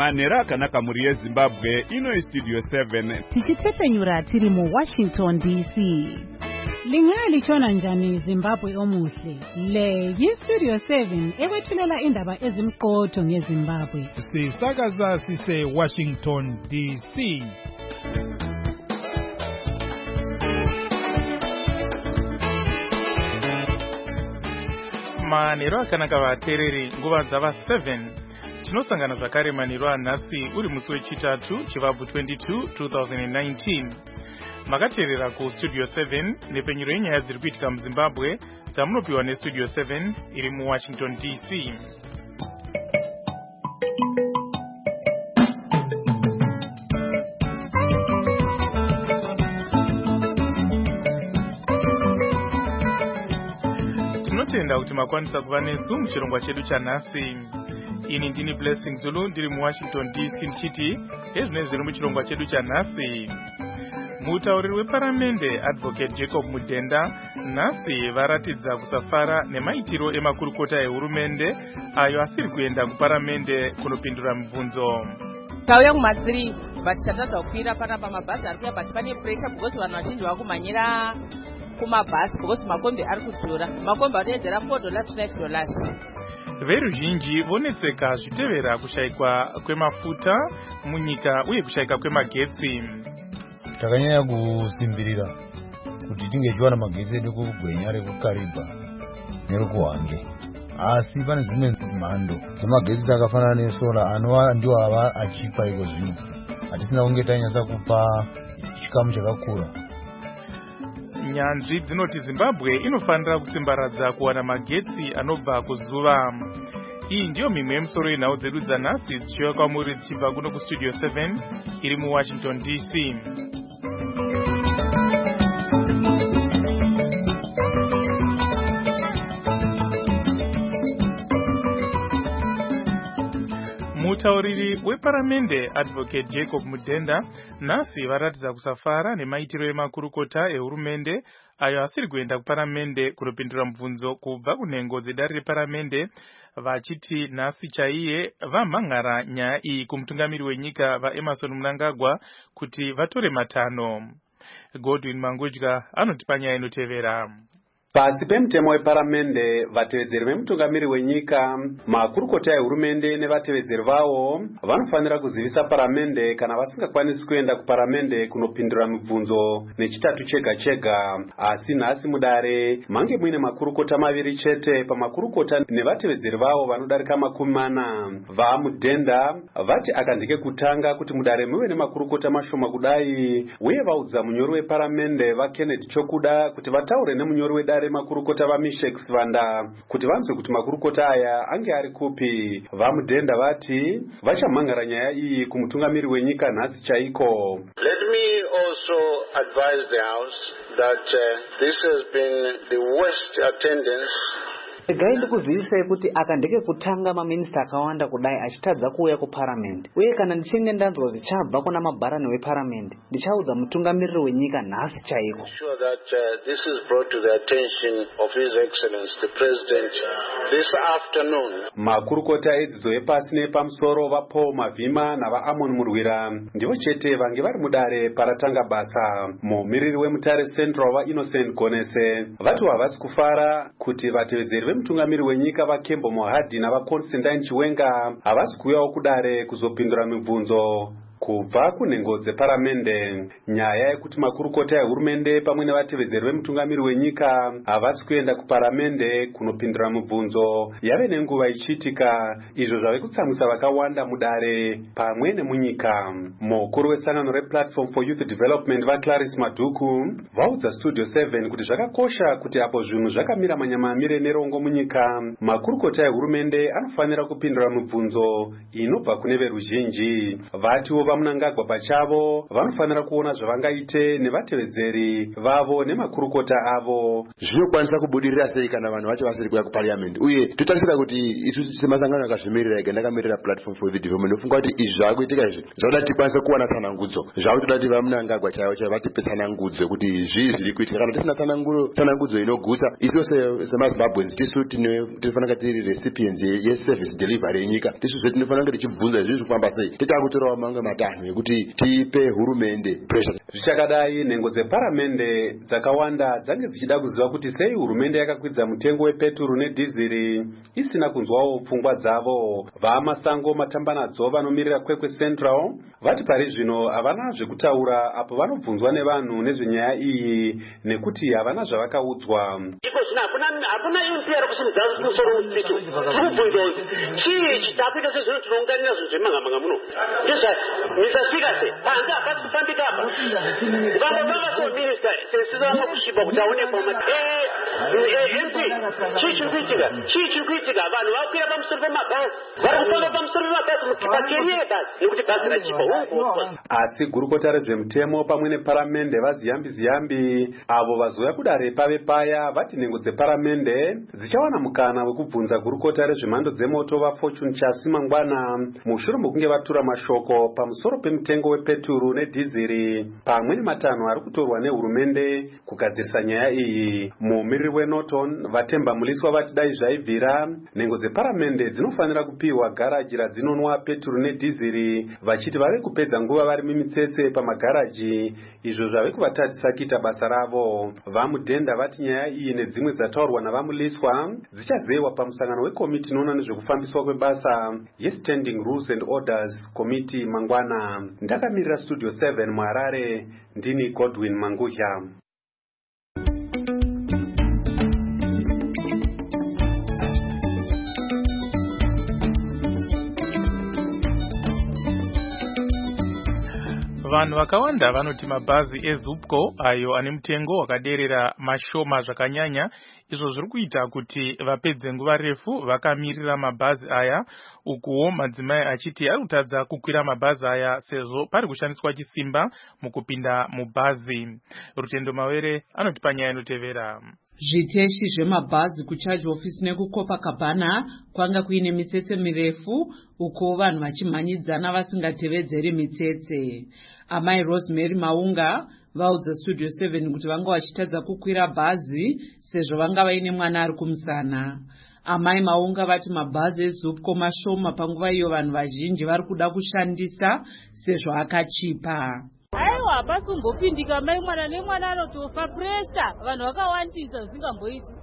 manhero akanaka muri yezimbabwe. Ino Studio 7 tichitepfenyura tiri muWashington DC. Lingalichona njani Zimbabwe omuhle? Le yiStudio 7 ekwethulela indaba ezimqotho ngeZimbabwe. Sisakaza sise Washington DC. Manhero akanaka vateereri, nguva dzava 7 tinosangana zvakare manhero anhasi uri musi wechitatu chivabvu 22 2019. Makateerera kuStudio 7 nepfenyuro yenyaya dziri kuitika muZimbabwe dzamunopiwa neStudio 7 iri muWashington DC. Tinotenda kuti makwanisa kuva nesu muchirongwa chedu chanhasi. Ini ndini Blessing Zulu ndiri muWashington DC ndichiti ezvinezvi zviri muchirongwa chedu chanhasi. Mutauriri weparamende Advocate Jacob Mudenda nhasi varatidza kusafara nemaitiro emakurukota ehurumende ayo asiri kuenda kuparamende kunopindura mibvunzo. Tauya kumadziri vatichatadza kukwira panapa mabhazi ari kuya but pane pressure because vanhu vazhinji vakumhanyira kumabhazi because makombi ari kudhura. Makombi anoedzera $4 $5. Veruzhinji vonetseka zvitevera kushayikwa kwemafuta munyika uye kushayika kwemagetsi. Takanyanya kusimbirira kuti tinge tiwana magetsi edu kugwenya rekuKariba nerukuHwange. Asi pane dzimwe mhando dzemagetsi dzakafanana nesola anova ndiwo ava achipa iko zvino. Hatisina kunge tanyatsa kupa chikamu chakakura. Nyanzvi dzinoti Zimbabwe inofanira kusimbaradza kuwana magetsi anobva kuzuva. Iyi ndiyo mimwe yemusoro yenhau dzedu dzanhasi dzichiuya kwamuri dzichibva kuno kuStudio 7 iri muWashington DC. Mutauriri weparamende Advocate Jacob Mudenda nhasi varatidza kusafara nemaitiro emakurukota ehurumende ayo asiri kuenda kuparamende kunopindura mibvunzo kubva kunhengo dzedare reparamende, vachiti nhasi chaiye vamhan'ara nyaya iyi kumutungamiri wenyika vaEmmerson Mnangagwa kuti vatore matanho. Godwin Mangudya anotipa nyaya inotevera. Pasi pemutemo weparamende, vatevedzeri vemutungamiri wenyika, makurukota ehurumende nevatevedzeri vavo vanofanira kuzivisa paramende kana vasingakwanisi kuenda kuparamende kunopindura mibvunzo nechitatu chega chega. Asi nhasi mudare mange muine makurukota maviri chete pamakurukota nevatevedzeri vavo vanodarika 40. VaMudenda vati akandike kutanga kuti mudare muve nemakurukota mashoma kudai, uye vaudza munyori weparamende vaKenneth Chokuda kuti vataure nemunyori wedare makurukota vaMishek Svanda kuti vanzwe kuti makurukota aya ange ari kupi. VaMudenda vati vachamhan'ara nyaya iyi kumutungamiri wenyika nhasi chaiko. Let me also advise the House that this has been the worst attendance. Regai ndikuzivisai kuti akandike kutanga maminista akawanda kudai achitadza kuuya kuParliament, uye kana ndichinge ndanzwa zvichabva kuna mabharani weParliament ndichaudza mutungamiriri wenyika nhasi chaiko. Sure that this is brought to the attention of His Excellency the President this afternoon. Makurukota edzidzo yepasi nepamusoro vaPaul Mavhima navaAmon Murwira ndivo chete vange vari mudare paratanga basa. Mumiriri weMutare Central vaInnocent Gonese vati havasi kufara kuti vatevedzeri vemutungamiri wenyika vaKembo Mohadhi navaConstantine Chiwenga havasi kuuyawo kudare kuzopindura mibvunzo kubva kunhengo dzeparamende. Nyaya yekuti makurukota ehurumende pamwe nevatevedzeri vemutungamiri wenyika havasi kuenda kuparamende kunopindura mibvunzo yave nenguva ichiitika, izvo zvave kutsamwisa vakawanda mudare pamwe nemunyika. Mukuru wesangano rePlatform for Youth Development vaClarice Madhuku vaudza Studio 7 kuti zvakakosha kuti apo zvinhu zvakamira manyamamire nerongo munyika, makurukota ehurumende anofanira kupindura mibvunzo inobva kune veruzhinji. Vatiwo vaMnangagwa pachavo vanofanira kuona zvavangaite nevatevedzeri vavo nemakurukota avo. Zvinokwanisa kubudirira sei kana vanhu vacho vasiri kuya kuparliament, uye totarisira kuti isu semasangano akazvimirira ega ndakamirira platform for the development ndofunga kuti izvi zvaakuitika izvi zvoda tikwanise kuwana tsanangudzo, zvakutoda kuti vaMnangagwa chaivo chaivo vatipe tsanangudzo kuti zvii zviri kuitika. Kana tisina tsanangudzo inogusa, isu semaZimbabweans tisu tinofanira tiri recipients yeservice delivery yenyika, tisu zvetinofanira tichibvunza zviri kufamba sei, titakutorawo mamwe matanho ekuti tipe hurumende pressure. Zvichakadai, nhengo dzeparamende dzakawanda dzange dzichida kuziva kuti sei hurumende yakakwidza mutengo wepeturu nedhiziri isina kunzwawo pfungwa dzavo. VaMasango Matambanadzo vanomirira Kwekwe Central vati pari zvino havana zvekutaura apo vanobvunzwa nevanhu nezvenyaya iyi nekuti havana zvavakaudzwa. Hakuna impera kusimudza musoro usiku. Tikubvunza kuti chii chitakuita sezvino tinounganira zvinhu zvemanga muno. Mr. Speaker say, panza hapasi kufambika apa. Ukangotanga seminister sesizo vamwe kusvipa kuti aonekwa MP chii chiri kuitika vanhu vakwira pamusoro pemabhazi vari kufamba pamusoro pemabhazi mukipakerie bhazi nekuti bhazi rachipa ungu. Asi gurukota rezvemutemo pamwe neparamende vaziyambi avo vazouya kudare pave paya vati nhengo dzeparamende dzichawana mukana wekubvunza gurukota rezvemhando dzemoto vaFortune Chasi mangwana mushure mokunge vatura mashoko pamusoro pemitengo wepeturu nedhiziri pamwe nematanho ari kutorwa nehurumende kugadzirisa nyaya iyi. Mumiriri weNorton Vatemba Muliswa vati dai zvaibvira nhengo dzeparamende dzinofanira kupiwa garaji radzinonwa peturu nedhiziri vachiti vave kupedza nguva vari mimitsetse pamagaraji, izvo zvave kuvatadzisa kuita basa ravo. VaMudhenda vati nyaya iyi nedzimwe dzataurwa navaMuliswa dzichazewa pamusangano wekomiti inoona nezvekufambiswa kwebasa yeStanding Rules and Orders Committee mangwana. Ndakamirira Studio 7 muHarare, ndini Godwin Mangudya. Vanhu vakawanda vanoti mabhazi eZupco ayo ane mutengo wakaderera mashoma zvakanyanya, izvo zviri kuita kuti vapedze nguva refu vakamirira mabhazi aya, ukuwo madzimai achiti ari kutadza kukwira mabhazi aya sezvo pari kushandiswa chisimba mukupinda mubhazi. Rutendo Mawere anoti panyaya inotevera. Zviteshi zvemabhazi kucharge office nekuCopacabana kwanga kuine mitsetse mirefu, uko vanhu vachimhanyidzana vasingatevedzeri mitsetse. Amai Rosemary Maunga vaudza Studio 7 kuti vanga vachitadza kukwira bhazi sezvo vanga vaine mwana ari kumusana. Amai Maunga vati mabhazi eZupco mashoma panguva iyo vanhu vazhinji vari kuda kushandisa sezvo akachipa. Aiwa, hapasi kumbopindika mai mwana nemwana anotofa pressure, vanhu vakawandisa zvisingamboiti.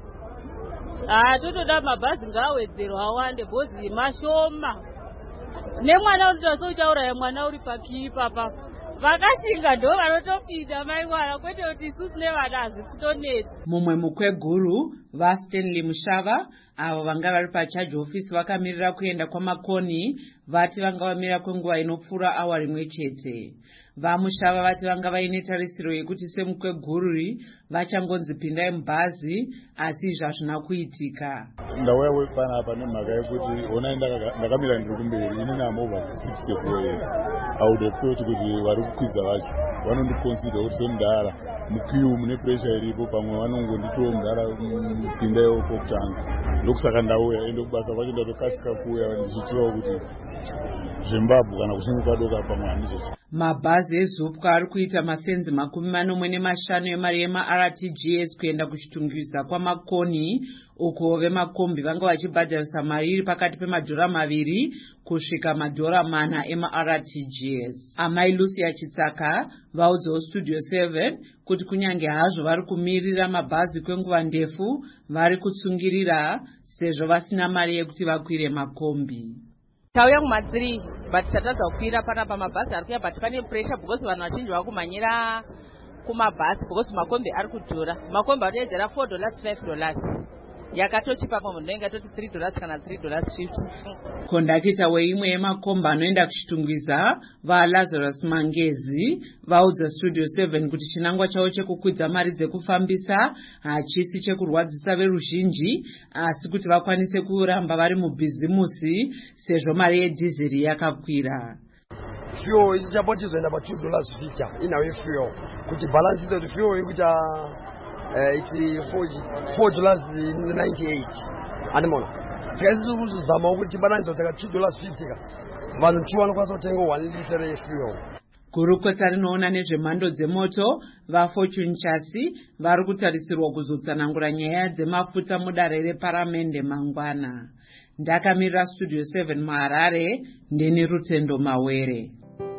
Totoda mabhazi ngaawedzerwa awande bhozi mashoma. Nemwana unotaura souchauraya mwana uri pakipa pa. Vakashinga ndo vanotopinda mai mwana kwete kuti isusu nevana hazvikutonetsa. Mumwe mukweguru vaStanley Mushava avo vanga vari pacharge office vakamirira kuenda kwamakoni vati vanga vamira kwenguva inopfuura awa rimwe chete. VaMushava vati vanga vaine tarisiro yekuti semukwegururi vachangonzi pindai mubhazi, asi izvi hazvina kuitika. Ndauya panapa nemhaka yekuti onai ndakamira ndiri kumberi ine namovha 64 years. I would have thought kuti vari kukwidza vacho vanondiconsider kuti semudhara mukiu mune pressure iripo, pamwe vanongonditiwo mudhara pindaiwo kokutanga. Ndokusaka ndauya ende kubasa kwacho ndatokasika kuuya ndichitiwa kuti Zimbabwe kana kuchinge kwadoka pamwe handizocho. Mabhazi eZupco ari kuita masenzi 45 emari yemaRTGS kuenda kuchitungisa kwamakoni, uko vemakombi vanga vachibhadharisa mari iri pakati pema$2 kusvika $4 emaRTGS. Amai Lucia Chitsaka vaudzawo Studio 7 kuti kunyange hazvo vari kumirira mabhazi kwenguva ndefu, vari kutsungirira sezvo vasina mari yekuti vakwire makombi. Tauya kuma3 but chatadza kukwira panapa mabhazi ari kuya, but pane pressure because vanhu vazhinji vakumhanyira kumabhazi because makombi ari kudhura. Makombi anoedzera $4 $5 yakatochipa pamwe ndoinga toti $3 kana $3.50. Kondakita weimwe yemakombi anoenda kuchitungwiza vaLazarus Mangezi vaudza Studio 7 kuti chinangwa chavo chekukwidza mari dzekufambisa hachisi chekurwadzisa veruzhinji, asi kuti vakwanise kuramba vari mubhizimusi sezvo mari yedhiziri yakakwira. fuel ichichapo chizoenda pa $2.50 inawo fuel kuti balance ito kuti fuel ikuita it's $4.98 andimona sikaisi kuzama kuti balance otaka $2.50 vanhu 2 vanokwanisa kutenga 1 liter yefuel. gurukota rinoona nezvemhando dzemoto vafortune chasi vari kutarisirwa kuzotsanangura nyaya dzemafuta mudare reparamende mangwana. Ndakamirira studio 7 muHarare ndini Rutendo Mawere.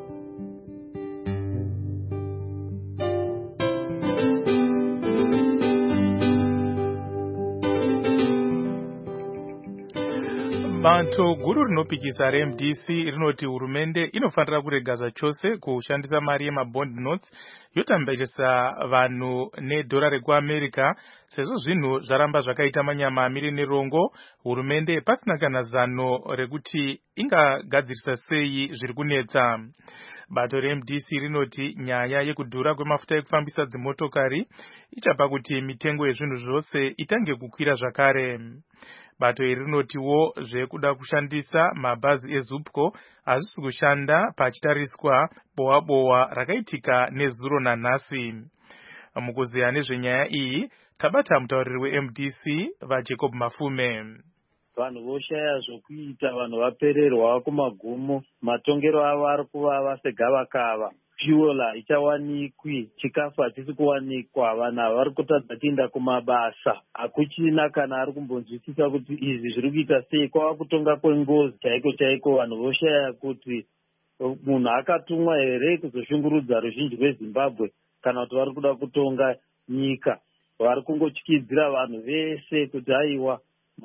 Bato guru rinopikisa reMDC rinoti hurumende inofanira kurega zvachose kushandisa mari yemabond notes yotambirisa vanhu nedhora rekuAmerica sezvo zvinhu zvaramba zvakaita manyama amire nerongo. Hurumende pasina kana zano rekuti ingagadzirisa sei zviri kunetsa. Bato reMDC rinoti nyaya yekudhura kwemafuta ekufambisa dzimotokari ichapa kuti mitengo yezvinhu zvose itange kukwira zvakare. Bato iri rinotiwo zvekuda kushandisa mabhazi eZupco hazvisi kushanda pachitariswa bowa rakaitika nezuro nanhasi. Mukuziya nezvenyaya iyi tabata mutauriri weMDC vaJacob Mafume. Vanhu voshaya zvokuita, vanhu vapererwa kumagumo, matongero avo ari kuvava segavakava. Fuel haichawanikwi, chikafu hachisi kuwanikwa, vanhu ava vari kutadza kuenda kumabasa. Hakuchina kana ari kumbonzwisisa kuti izvi zviri kuita sei, kwava kutonga kwengozi chaiko chaiko. Vanhu voshaya kuti munhu akatumwa here kuzoshungurudza ruzhinji rweZimbabwe kana kuti vari kuda kutonga nyika. Vari kungotyidzira vanhu vese kuti aiwa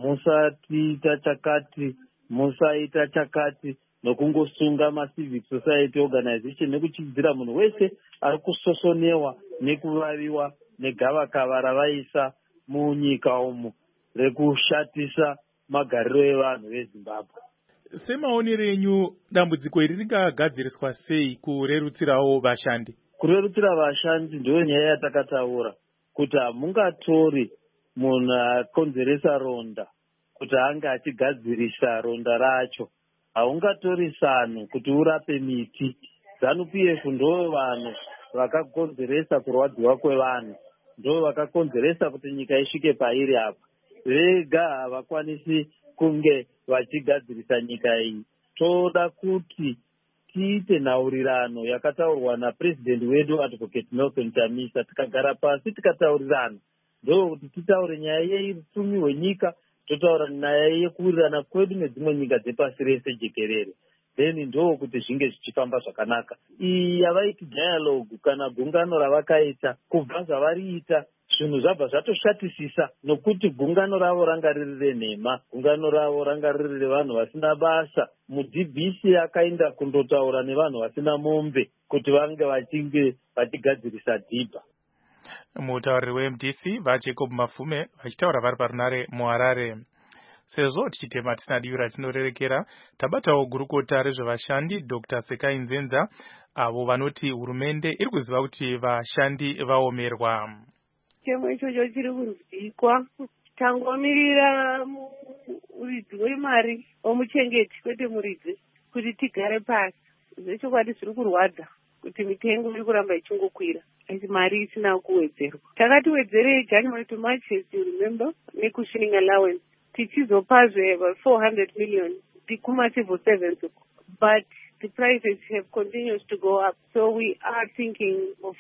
musatiita chakati, musaita chakati, nokungosunga macivic society organization nekuchidzira munhu wese ari kusosonewa nekuvaviwa negavakava ravaisa munyika umu rekushatisa magariro evanhu veZimbabwe. Semaonero enyu dambudziko iri ringagadziriswa sei kurerutsirawo vashandi? Kurerutsira vashandi ndiyo nyaya yatakataura kuti hamungatori munhu akonzeresa ronda kuti anga achigadzirisa ronda racho. Haungatori sano kuti urape miti. ZANU-PF ndo vanhu vakakonzeresa kurwadziwa kwevanhu, ndo vakakonzeresa kuti nyika isvike pairi apa. Vega havakwanisi kunge vachigadzirisa nyika iyi. Toda kuti tiite nhaurirano yakataurwa napresident wedu Advocate Nelson Chamisa. Tikagara pasi tikataurirana, ndo kuti titaure nyaya yeupfumi hwenyika, totaura nyaya yekuwirirana kwedu nedzimwe nyika dzepasi rese jekerere. Then ndo kuti zvinge zvichifamba zvakanaka. Iyi yavaiti dialogue kana gungano ravakaita, kubva zvavariita zvinhu zvabva zvatoshatisisa, nokuti gungano ravo ranga riri renhema, gungano ravo ranga riri revanhu vasina basa. MuDBC akaenda kundotaura nevanhu vasina mombe kuti vange vachigadzirisa dhibha. Mutauriri weMDC vaJacob Mafume vachitaura vari parunare muHarare. Sezvo tichitema tisina divi ratinorerekera, tabatawo gurukota rezvevashandi Dr. Sekai Nzenza, avo vanoti hurumende iri kuziva kuti vashandi vaomerwa. Chemo ichocho chiri kunzwikwa, tangomirira muridzi wemari womuchengeti kwete muridzi kuti tigare pasi. Zvechokwadi zviri kurwadza kuti mitengo iri kuramba ichingokwira asi mari isina kuwedzerwa. Takatiwedzerei January to March, as you remember, nekushilling allowance tichizopazve 400 million tikuma civil servants, but the prices have continued to go up, so we are thinking of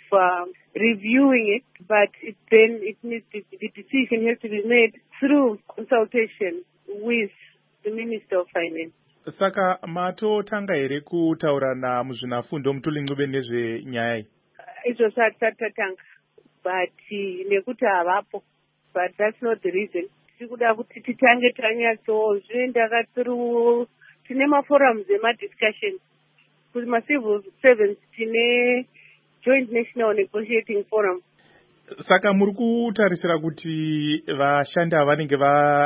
reviewing it, but the decision has to be made through consultation with the Minister of Finance. Saka matotanga here kutaurana muzvinafundo mutolinxube nezvenyaya iyi? Izvo tatanga, but nekuti havapo, but that's not the reason. Tiri kuda kuti titange tanyatsozvienda through, tine maforums emadiscussion kuti macivil servants, tine joint national negotiating forum. Saka muri kutarisira kuti vashandi ava vanenge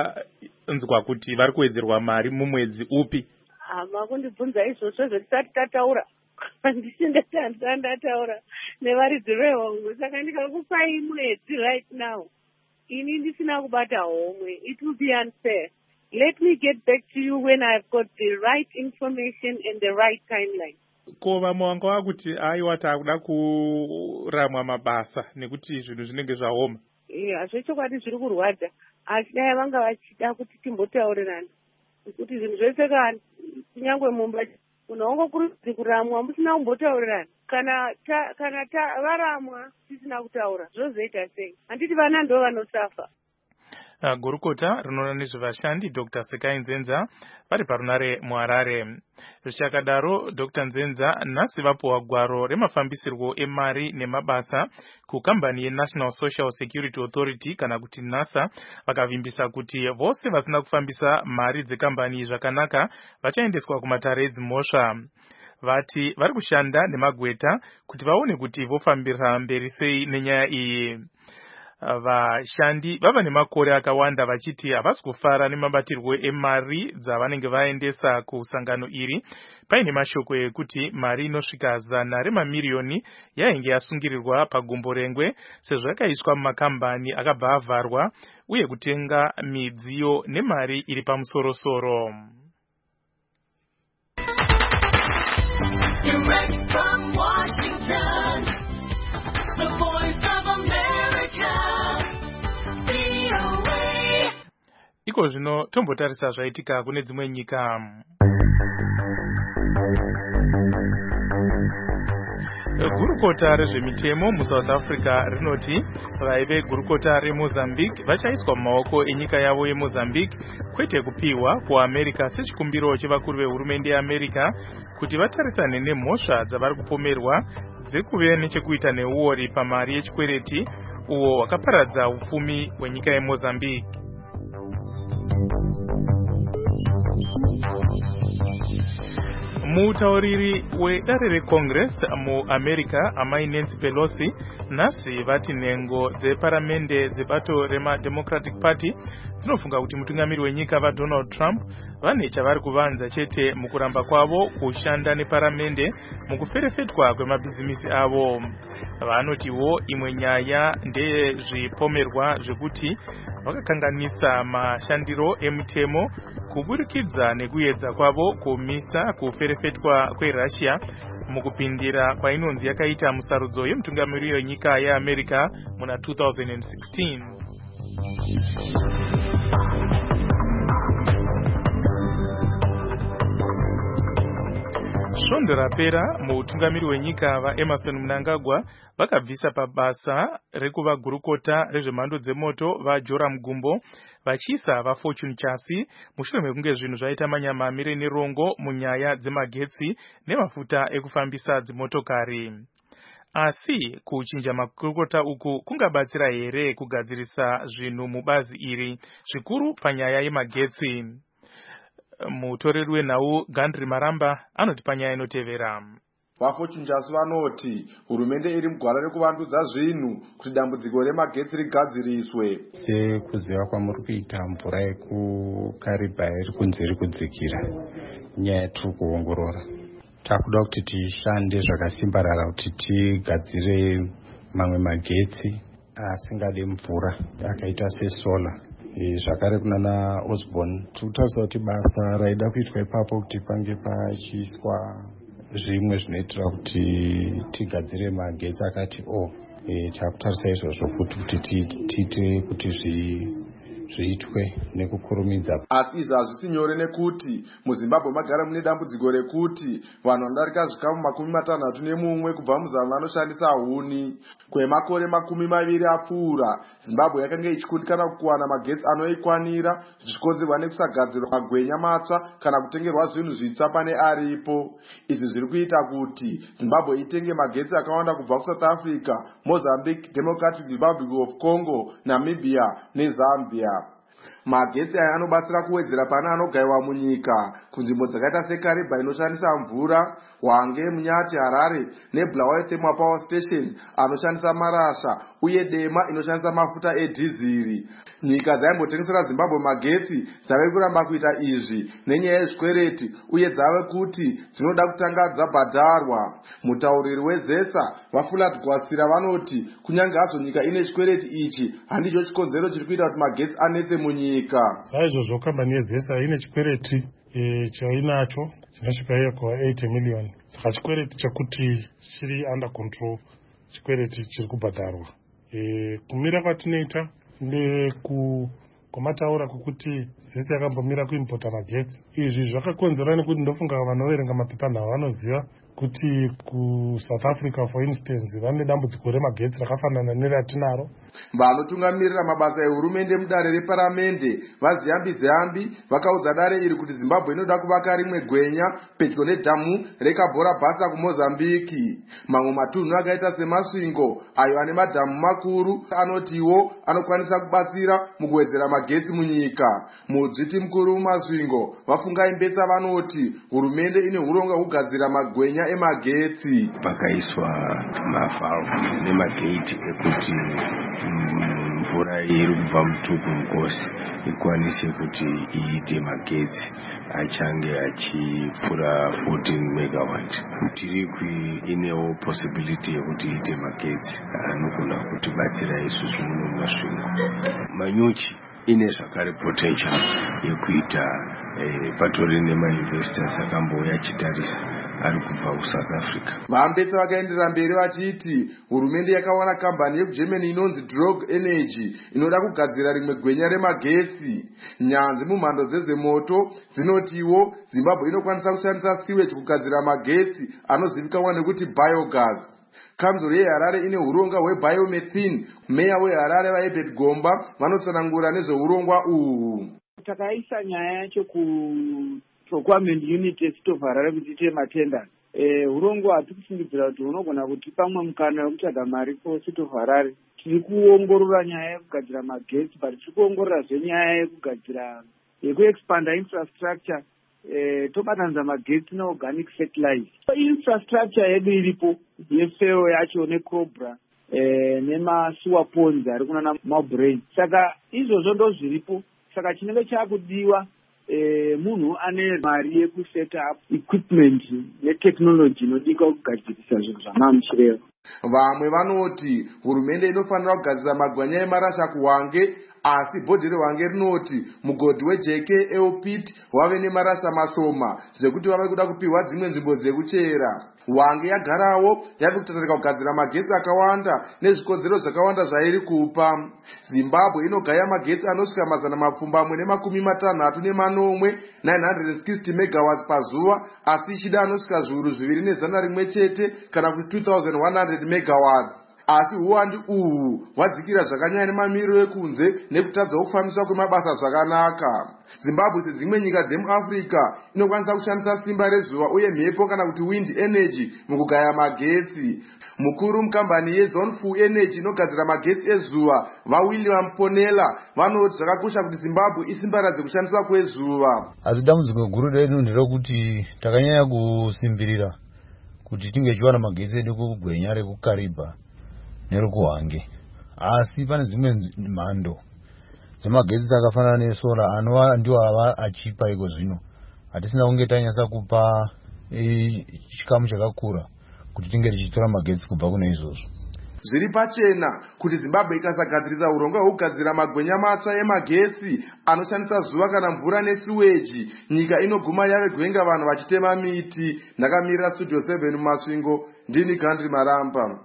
vanzwa kuti vari kuwedzerwa mari mumwedzi upi? Makundibvunza izvozvo zvetisati tataura. Ndataura nevaridzi vehomwe, saka ndikakupai mwedzi right now. Ini ndisina kubata homwe. It will be unfair. Let me get back to you when I've got the right information and the right timeline. Ko vamwe vanga vakuti aiwa taakuda kuramwa mabasa nekuti zvinhu zvinenge zvaoma. Hazvo chokwadi zviri kurwadza, asi dai vanga vachida kuti timbotaurirana kuti zvinhu zvese kana kunyangwe mumba munhu aungokurudzirwi kuramwa musina kumbotaurirana. Kana varamwa tisina kutaura zvozoita sei? Handiti vana ndo vanosafa. Gurukota rinoona nezvevashandi Dr. Sekai Nzenza vari parunare muHarare. Zvichakadaro, Dr. Nzenza nhasi vapuwa gwaro remafambisirwo emari nemabasa kukambani yeNational Social Security Authority kana kuti NASA, vakavimbisa kuti vose vasina kufambisa mari dzekambani zvakanaka vachaendeswa kumatare edzimhosva. Vati vari kushanda nemagweta kuti vaone kuti vofambira mberi sei nenyaya iyi. Vashandi vava nemakore akawanda vachiti havasi kufara nemabatirwo emari dzavanenge vaendesa kusangano iri, paine mashoko ekuti mari inosvika 100 remamiliyoni yainge yasungirirwa pagumbo rengwe sezvo yakaiswa mumakambani akabva avharwa uye kutenga midziyo nemari iri pamusoro-soro. Direct from Washington, the voice of America, VOA. Iko zvino tombotarisa zvaitika kune dzimwe nyika. Gurukota rezvemitemo muSouth Africa rinoti vaive gurukota reMozambique vachaiswa mumaoko enyika yavo yeMozambique kwete kupiwa kuAmerica sechikumbiro chevakuru vehurumende yeAmerica kuti vatarisane nemhosva dzavari kupomerwa dzekuve nechekuita neuori pamari yechikwereti uwo hwakaparadza upfumi hwenyika yeMozambique. Mutauriri wedare reCongress muAmerica amai Nancy Pelosi nhasi vati nhengo dzeparamende dzebato reMademocratic Party dzinofunga kuti mutungamiri wenyika vaDonald Trump vane chavari kuvanza chete mukuramba kwavo kushanda neparamende mukuferefetwa kwemabhizimisi avo. Vanotiwo imwe nyaya ndezvipomerwa zvekuti vakakanganisa mashandiro emitemo kuburikidza nekuedza kwavo kumisa kuferefetwa kweRussia mukupindira kwainonzi yakaita musarudzo yemutungamiri wenyika yeAmerica muna 2016. Svondo rapera mutungamiri wenyika vaEmerson Mnangagwa vakabvisa pabasa rekuva gurukota rezvemhando dzemoto vaJoram Gumbo vachiisa vaFortune Chassis mushure mekunge zvinhu zvaita manyamamire nerongo munyaya dzemagetsi nemafuta ekufambisa dzimotokari. Asi kuchinja makurukota uku kungabatsira here kugadzirisa zvinhu mubazi iri zvikuru panyaya yemagetsi? Mutoreri wenhau Gandri Maramba anoti panyaya inotevera. VaFortune Chassis vanoti hurumende iri mugwara rekuvandudza zvinhu kuti dambudziko remagetsi rigadziriswe. Sekuziva kwamuri kuita mvura yekukariba iri kunze iri kudzikira, nyaya yatiri kuongorora. Takuda kuti tishande zvakasimbarara kuti tigadzire mamwe magetsi asingade mvura akaita sesola. Zvakare kunana Osborne tutarisira kuti basa raida kuitwa ipapo kuti pange pachiiswa zvimwe zvinoitira kuti tigadzire magetsi akati takutarisa izvozvo kuti tiite kuti zviitwe nekukurumidza. Asi izvi hazvisi nyore nekuti muZimbabwe magara mune dambudziko rekuti vanhu vanodarika zvikamu 61 kubva muzana vanoshandisa huni. Kwemakore 20 apfuura Zimbabwe yakanga ichikundikana kuwana magetsi anoikwanira zvichikonzerwa nekusagadzirwa magwenya matsva kana kutengerwa zvinhu zvitsva pane aripo. Izvi zviri kuita kuti Zimbabwe itenge magetsi akawanda kubva kuSouth Africa, Mozambique, Democratic Republic of Congo, Namibia neZambia. Magetsi aya anobatsira kuwedzera pane anogaiwa munyika kunzvimbo dzakaita seKariba inoshandisa mvura, Hwange, Munyati, Harare neBulawayo Thermal Power Station anoshandisa marasha uye Dema inoshandisa mafuta edhiziri. Nyika dzaimbotengesera Zimbabwe magetsi dzave kuramba kuita izvi nenyaya yezvikwereti uye dzave kuti dzinoda kutanga dzabhadharwa. Mutauriri weZESA vaFulat Gwasira vanoti kunyange hazvo nyika ine chikwereti ichi handicho chikonzero chiri kuita kuti magetsi anetse munyika. Saizvozvo kambani yeZESA ine chikwereti chainacho chinosvika iye kuva 80 million. Saka chikwereti chekuti chiri under control, chikwereti chiri kubhadharwa. Kumira kwatinoita kwamataura kwekuti zese yakambomira kuimpota magetsi. Izvi zvakakonzera nekuti ndofunga vanoverenga mapepanhau vanoziva kuti kuSouth Africa for instance vane dambudziko remagetsi rakafanana neratinaro. Vanotungamirira mabasa ehurumende mudare reparamende vaziyambi vakaudza dare iri kuti Zimbabwe inoda kuvaka rimwe gwenya pedyo nedhamu reKabhora Bassa kuMozambiki. Mamwe matunhu akaita semasvingo ayo ane madhamu makuru anotiwo anokwanisa kubatsira mukuwedzera magetsi munyika. Mudzviti mukuru mumasvingo vafungai mbesa vanoti hurumende ine huronga kugadzira magwenya emagetsi. Pakaiswa mavalve nemagate ekuti mvura iri kubva mutuku mukosi ikwanise kuti iite magetsi achange achipfuura 14 megawatt. Tiri inewo possibility yekuti iite magetsi anogona kutibatsira isusu muno mumasvingo. Manyuchi ine zvakare potential yekuita patori nemainvestors akambouya achitarisa ari kubva kuSouth Africa. Vambetsa vakaenderera mberi vachiti hurumende yakawana kambani yekuGermany inonzi Drog Energy inoda kugadzira rimwe gwenya remagetsi. Nyanzvi mumhando dzezvemoto dzinotiwo Zimbabwe inokwanisa kushandisa sewage kugadzira magetsi anozivikanwa nekuti biogas. Kanzuro yeHarare ine huronga hwebiomethane. Meya weHarare vaEbert Gomba vanotsanangura nezveurongwa uhu. Takaisa nyaya yacho procurement unit yesitofu Harare kuti ite matenda. Hurongo hatikufungidzira kuti hunogona kuti pamwe mukana wekutsvaga mari kusitofu Harare. Tiri kuongorora nyaya yekugadzira magetsi, but tiri kuongorora nyaya yekugadzira yekuexpanda infrastructure tobatanidza magetsi neorganic fertilizer. Infrastructure yedu iripo yefeo yacho necobra nemasuwa ponds ari kunana mabrain. Saka izvozvo ndo zviripo. Saka chinenge chakudiwa munhu ane mari yekuseta up equipment netechnology inodika kugadzirisa zvinhu zvamamuchireva. Vamwe vanoti hurumende inofanira kugadzira magwanya emarasha kuHwange, asi bhodhi reHwange rinoti mugodhi weJKL pit wave nemarasha mashoma zvekuti vave kuda kupihwa dzimwe nzvimbo dzekuchera. Hwange yagarawo yave kutatarika kugadzira magetsi akawanda nezvikodzero zvakawanda zvairi kupa. Zimbabwe inogaya magetsi anosvika 450 960 megawatts pazuva, asi ichida anosvika zviuru 2.1 chete kana kuti 2100 megawatts. Asi uwandi uhu hwadzikira zvakanyanya nemamiriro ekunze nekutadza kufambiswa kwemabasa zvakanaka. Zimbabwe sedzimwe nyika dzemuAfrica inokwanisa kushandisa simba rezuva uye mhepo kana kuti wind energy mukugaya magetsi. Mukuru mukambani yeZone Full Energy inogadzira magetsi ezuva vaWilliam Ponela vanoti zvakakosha kuti Zimbabwe isimbaradze kushandiswa kwezuva. Asi dambudziko guru redu nderekuti takanyanya kusimbirira kuti tinge tichiwana magetsi edu kugwenya rekuKariba nerokuHwange, asi pane zvimwe mhando dzemagetsi akafanana nesora anova ndiwo ava achipa iko zvino. Hatisina kunge tanyasa kupa chikamu chakakura kuti tinge tichitora magetsi kubva kune izvozvo. Zviri pachena kuti Zimbabwe ikasagadzirisa huronga hwekugadzira magwenya matsva emagetsi anoshandisa zuva kana mvura nesiweji, nyika inoguma yave gwenga vanhu vachitema miti. Ndakamirira Studio 7 mumasvingo, ndini Gandhi Maramba.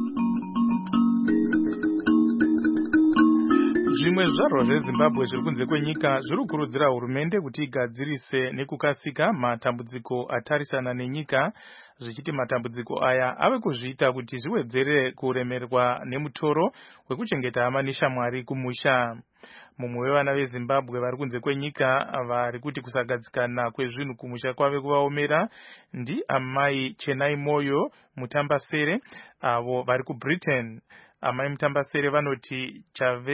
Zvimwe zvarwa zveZimbabwe zviri kunze kwenyika zviri kukurudzira hurumende kuti igadzirise nekukasika matambudziko atarisana nenyika, zvichiti matambudziko aya ave kuzviita kuti zviwedzere kuremerwa nemutoro wekuchengeta hama neshamwari kumusha. Mumwe wevana veZimbabwe vari kunze kwenyika vari kuti kusagadzikana kwezvinhu kumusha kwave kuvaomera ndiamai Chenai Moyo Mutambasere avo vari kuBritain. Amai Mutambasere vanoti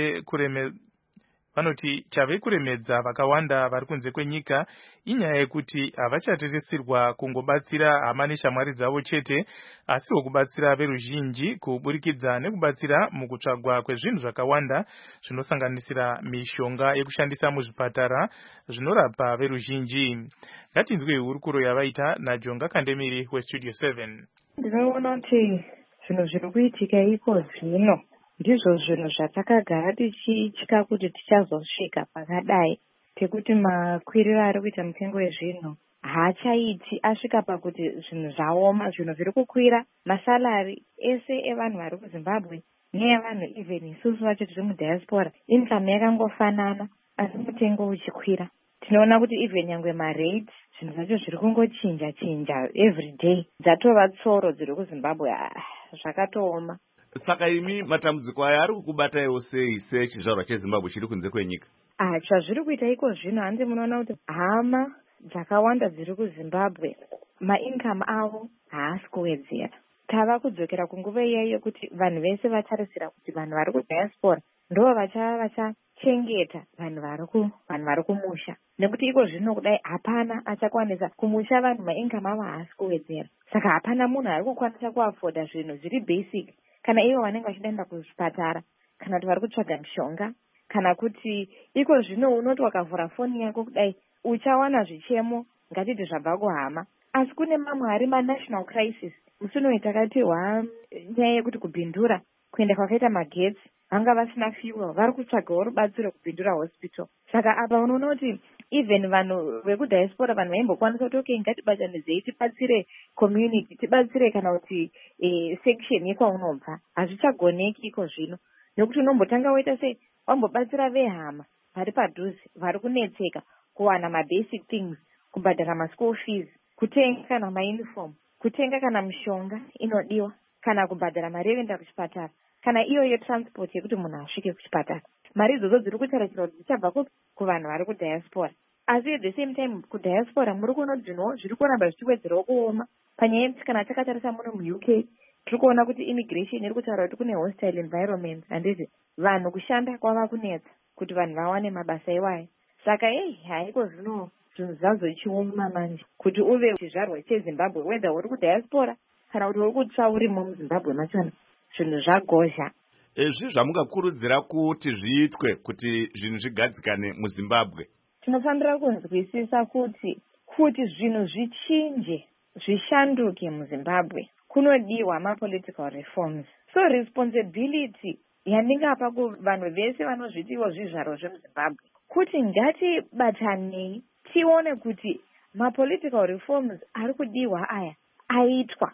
chave kuremedza vakawanda vari kunze kwenyika inyaya yekuti havachatarisirwa kungobatsira hama neshamwari dzavo chete, asiwo kubatsira veruzhinji kuburikidza nekubatsira mukutsvagwa kwezvinhu zvakawanda zvinosanganisira mishonga yekushandisa muzvipatara zvinorapa veruzhinji. Ngatinzwe hurukuro yavaita naJonga Kandemiri weStudio 7. Ndinoona kuti zvinhu zviri kuitika iko zvino ndizvo zvinhu zvatakagara tichitya kuti tichazosvika pakadai. tekuti makwiriro ari kuita mutengo wezvinhu haachaiti asvika pakuti zvinhu zvaoma, zvinhu zviri kukwira, masalari ese evanhu vari kuZimbabwe neevanhu even isusu vacho tiri mudiaspora income yakangofanana asi mutengo uchikwira. Tinoona kuti even nyangwe marates zvinhu zvacho zviri kungochinja every day, dzatova tsoro dziri kuZimbabwe, zvakatooma. Saka imi matambudziko aya ari kukubataiwo sei sechizvarwa cheZimbabwe chiri kunze kwenyika? Zvazviri kuita iko zvino hanzi munoona kuti hama dzakawanda dziri kuZimbabwe maincome avo haasi kuwedzera. Tava kudzokera kunguva iya yekuti vanhu vese vatarisira kuti vanhu vari kudiaspora ndo vachachengeta vanhu vari kumusha, nekuti iko zvino kudai hapana achakwanisa kumusha vanhu maincome avo haasi kuwedzera. Saka hapana munhu ari kukwanisa kuafoda zvinhu zviri basic, kana ivo vanenge vachienda kuzvipatara, kana kuti vari kutsvaga mishonga, kana kuti iko zvino unoti wakavhura foni yako kudai uchawana zvichemo ngatiti zvabva kuhama. Asi kune mamwe ari manational crisis. Musi takatirwa nyaya yekuti kubhindura kuenda kwakaita magetsi, vanga vasina fuel, vari kutsvagawo rubatsiro kubhindura hospital. Saka apa unoona kuti even vanhu vekudiaspora vanhu vaimbokwanisa kuti okay, ngatibatanidzei tibatsire community, tibatsire kana kuti section yekwaunobva, hazvichagoneki iko zvino, nekuti unombotanga woita sei wambobatsira vehama vari padhuze vari kunetseka kuwana mabasic things, kubhadhara maschool fees, kutenga kana mauniform, kutenga kana mishonga inodiwa, kana kubhadhara mari yekuenda kuchipatara, kana iyo transport yekuti munhu asvike kuchipatara. Mari idzodzo dziri kutarisirwa kuti dzichabva kuvanhu vari kudiaspora. Asi at the same time kudiaspora muri kuona kuti zvinhu zviri kuramba zvichiwedzerawo kuoma. Panyaya yekuti kana takatarisa muno muUK tiri kuona kuti immigration iri kutaura kuti kune hostile environment, handizvi vanhu kushanda kwava kunetsa kuti vanhu vawane mabasa iwayo. Saka haiko zvino zvinhu zvazochioma manje kuti uve chizvarwa cheZimbabwe whether uri kudiaspora kana kuti uri kutsva urimo muZimbabwe machona, zvinhu zvagozha. Zvamungakurudzira kuti zviitwe kuti zvinhu zvigadzikane muZimbabwe? Tinofanira kunzwisisa kuti zvinhu zvichinje, zvishanduke muZimbabwe kunodiwa mapolitical reforms. So responsibility yandingapa kuvanhu vese vanozvitiwo zvizvaro zvemuZimbabwe kuti ngatibatanei tione kuti mapolitical reforms ari kudiwa aya aitwa.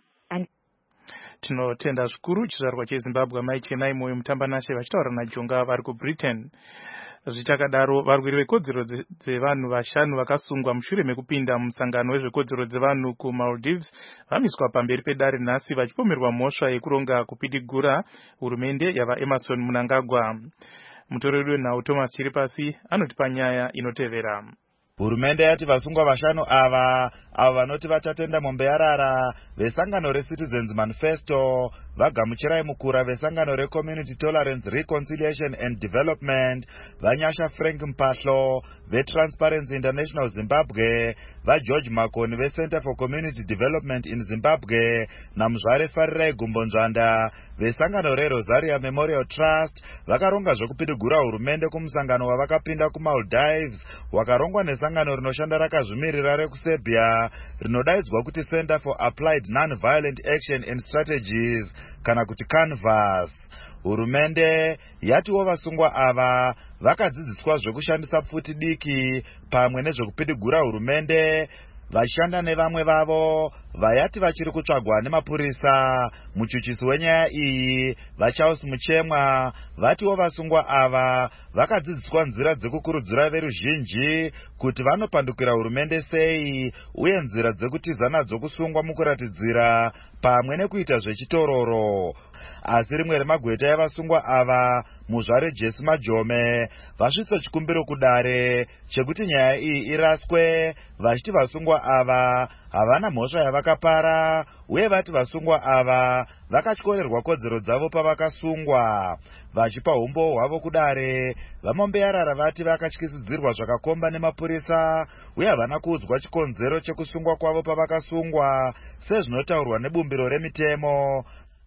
Tinotenda zvikuru chizvarwa cheZimbabwe Mai Chenai Moyo Mutambanashe vachitaura naJonga vari kuBritain. Zvichakadaro varwiri vekodzero dzevanhu vashanu vakasungwa mushure mekupinda musangano wezvekodzero dzevanhu kuMaldives vamiswa pamberi pedare nhasi vachipomerwa mhosva yekuronga kupidigura hurumende yavaEmerson Mnangagwa. Mutoreri wenhau Thomas Chiripasi anotipa nyaya inotevera. Hurumende yati vasungwa vashanu ava vanoti vachatenda mombeyarara vesangano reCitizens Manifesto vagamuchirai mukura vesangano reCommunity Tolerance, Reconciliation and Development, Vanyasha Frank Mpahlo veTransparency International Zimbabwe, vaGeorge Makoni veCenter for Community Development in Zimbabwe, naMuzvare Farirai Gumbonzvanda vesangano reRosaria Memorial Trust vakaronga zvokupidigura hurumende kumusangano wavakapinda kuMaldives wakarongwa nesangano rinoshanda rakazvimirira rekuSerbia rinodaidzwa kuti Center for Applied Non-Violent Action and Strategies kana kuti CANVAS. Hurumende yatiwo vasungwa ava vakadzidziswa zvekushandisa pfuti diki pamwe nezvekupidigura hurumende vachishanda nevamwe vavo vayati vachiri kutsvagwa nemapurisa. Muchuchisi wenyaya iyi vaCharles Muchemwa vatiwo vasungwa ava vakadzidziswa nzira dzekukurudzira veruzhinji kuti vanopandukira hurumende sei uye nzira dzekutiza nadzo kusungwa mukuratidzira pamwe nekuita zvechitororo. Asi rimwe remagweta evasungwa ava Muzvare Jesse Majome vasvitsa chikumbiro kudare chekuti nyaya iyi iraswe vachiti vasungwa ava havana mhosva yavakapara uye vati vasungwa ava vakatyorerwa kodzero dzavo pavakasungwa. Vachipa umbo hwavo kudare vamombeyarara vati vakatyisidzirwa zvakakomba nemapurisa uye havana kuudzwa chikonzero chekusungwa kwavo pavakasungwa sezvinotaurwa nebumbiro remitemo.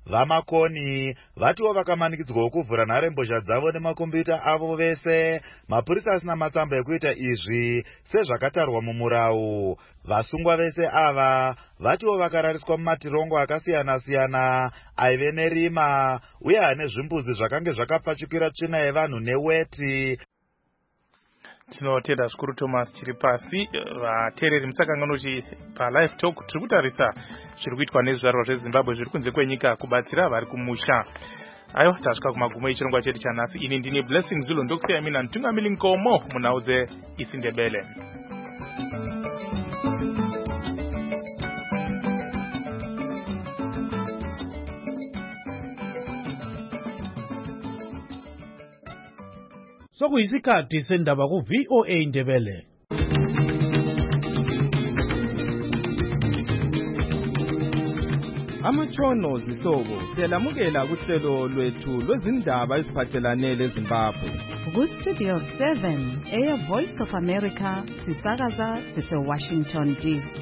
VaMakoni vatiwo vakamanikidzwawo kuvhura nharembozha dzavo nemakombiyuta avo vese, mapurisa asina matsamba ekuita izvi sezvakatarwa mumurau. Vasungwa vese ava vatiwo vakarariswa mumatirongo akasiyana-siyana aive nerima uye ane zvimbuzi zvakange zvakapfachukira tsvina yevanhu neweti. Tinotenda zvikuru Thomas Chiripasi. Vateereri musakangana kuti paLive Talk tiri kutarisa zviri kuitwa nezvizvarwa zveZimbabwe zviri kunze kwenyika kubatsira vari kumusha. Ayo tasvika kumagumo echirongwa chedu chanhasi. Ini ndine Blessing Zulu ndokusiya mina Ntungamili Nkomo munhau dzeIsiNdebele. Sokuyisikhathi sendaba ku-VOA Indebele. Amatshono zihlobo siyalamukela kuhlelo lwethu lwezindaba eziphathelane leZimbabwe. Ku-Studio 7 Air Voice of America sisakaza sise-Washington DC.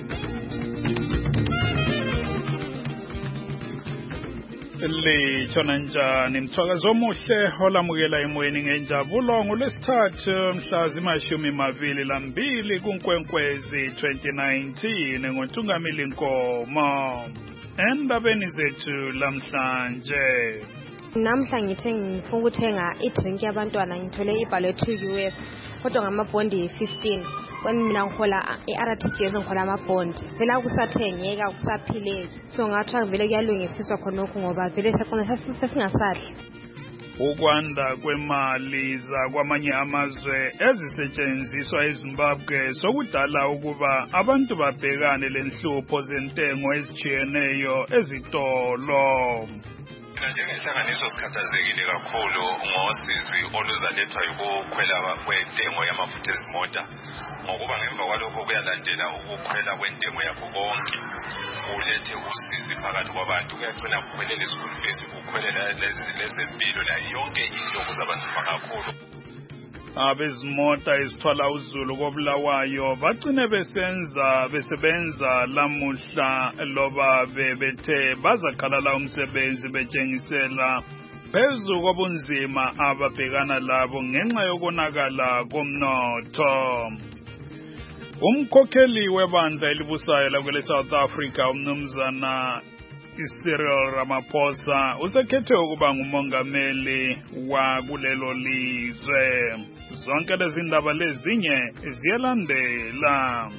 Litshona njani mthwakazo omuhle olamukela emoyeni ngenjabulo ngolwesithathu mhla zima-22 kuNkwenkwezi 2019 ngoNtungamili Nkomo. Endabeni zethu lamhlanje. Namhla ngithe ngifuna ukuthenga idrink yabantwana ngithole ibhalwe 2 US kodwa ngamabhondi 15. Kwani mina ngihola iRTGS ngihola amabhondi vele kusathengeka kusaphileke so ngathiwa vele kuyalungisiswa khonokho ngoba vele sesingasadli. Ukwanda kwemali zakwamanye amazwe ezisetshenziswa eZimbabwe sokudala ukuba abantu babhekane lenhlupho zentengo ezijiyeneyo ezitolo. Njengenhlanganiso sikhathazekile kakhulu ngosizi oluzalethwa ukukhwela kwentengo yamafutha ezimota ngokuba ngemva kwalokho kuyalandela ukukhwela kwentengo yakho konke kulethe usizi phakathi kwabantu kuyagcina kukhwelela school fees kukhwelela lezempilo nayo yonke into kuzabanzima kakhulu. Abezimota ezithwala uzulu koBulawayo bagcine besebenza lamuhla loba bethe bazakhalala umsebenzi betshengisela phezu kobunzima ababhekana labo ngenxa yokonakala komnotho. Umkhokheli webandla elibusayo lakwele South Africa umnumzana Cyril Ramaphosa usekhethe ukuba ngumongameli wa kulelo lizwe. Zonke lezi ndaba lezinye ziyalandela.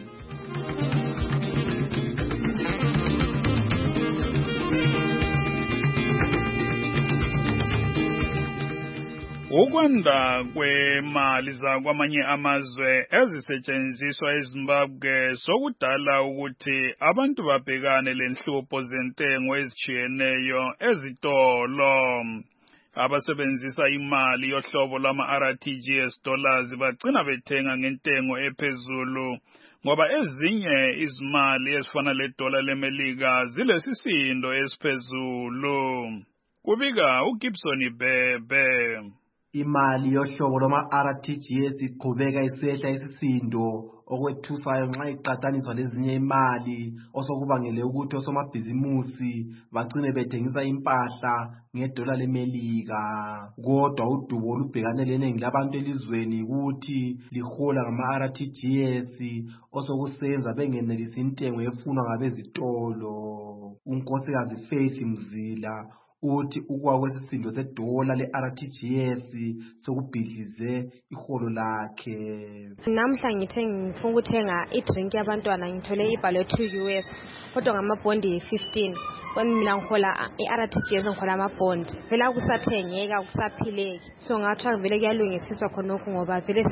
Ukwanda kwemali zakwamanye amazwe ezisetshenziswa eZimbabwe sokudala ukuthi abantu babhekane lenhlupho zentengo ezijiyeneyo ezitolo. Abasebenzisa imali yohlobo lwama-RTGS dollars bagcina bethenga ngentengo ephezulu ngoba ezinye izimali ezifana ledola leMelika zilesisindo esiphezulu. Kubika uGibson Bebe. Imali yohlobo lwama-RTGS iqhubeka isehla isisindo okwethusayo nxa iqathaniswa lezinye imali osokubangele ukuthi osomabhizimusi bagcine bethengisa impahla ngedola leMelika. Kodwa udubo olubhekane leningi labantu elizweni ukuthi lihola ngama-RTGS osokusenza bengenelisi intengo efunwa ngabezitolo. Unkosikazi Faith Mzila uthi ukuwa kwesisindo sedola le-RTGS sokubhidlize iholo lakhe. Namhla ngithe ngifuna ukuthenga idrink yabantwana ngithole ibhalwe 2 US kodwa ngamabhondi 15. Kwani mina ngihola iRTGS ngihola amabhondi vele kusathengeka kusaphileke so ngathiwa vele kuyalungisiswa khonokho ngoba vele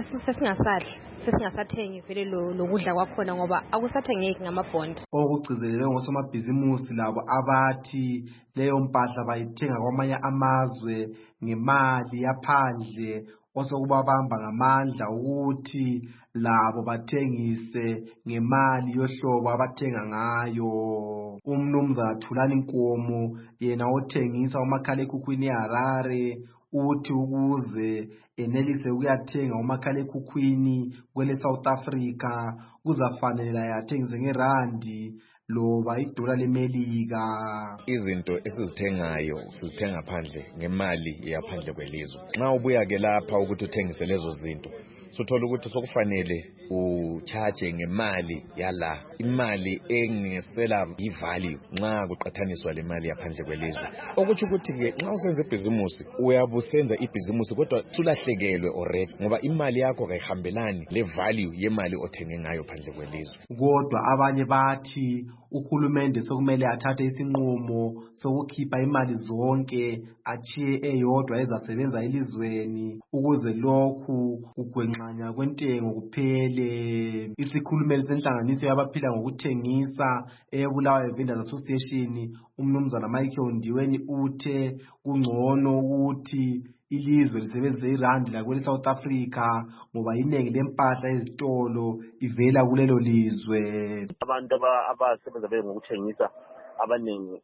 sesingasathengi vele lokudla kwakhona ngoba akusathengeki ngamabhondi. Okugcizelelwe ngosomabhizimusi labo abathi leyo mpahla bayithenga kwamanye amazwe ngemali yaphandle osokubabamba ngamandla ukuthi labo bathengise ngemali yohlobo abathenga ngayo. Umnumzana Thulani Nkomo yena othengisa umakhalekhukhwini eHarare uthi ukuze enelise ukuyathenga umakhalekhukhwini kwele South Africa kuzafanele yathengise ngerandi loba idola leMelika. Izinto esizithengayo sizithenga phandle ngemali yaphandle kwelizwe. Nxa ubuya ke lapha ukuthi uthengise lezo zinto sothola ukuthi sokufanele uchaje ngemali yala, imali engesela ivalue nxa kuqathaniswa le mali yaphandle kwelizwe. Okuthi ukuthi ke nxa usenza ibhizimusi uyabusenza ibhizimusi kodwa tulahlekelwe already ngoba imali yakho kayihambelani le value yemali othenge ngayo phandle kwelizwe. Kodwa abanye bathi uhulumende sokumele athathe isinqumo sokukhipha imali zonke achiye eyodwa ezasebenza elizweni ukuze lokhu kugwenxanya kwentengo kuphele. Isikhulumeli senhlanganiso yabaphila ngokuthengisa eBulawayo Vendors Association umnumzana Michael Ndiweni uthe kungcono ukuthi ilizwe lisebenzise irandi lakwele South Africa ngoba iningi lempahla ezitolo ivela kulelo lizwe. Abantu abasebenza ngokuthengisa abaningi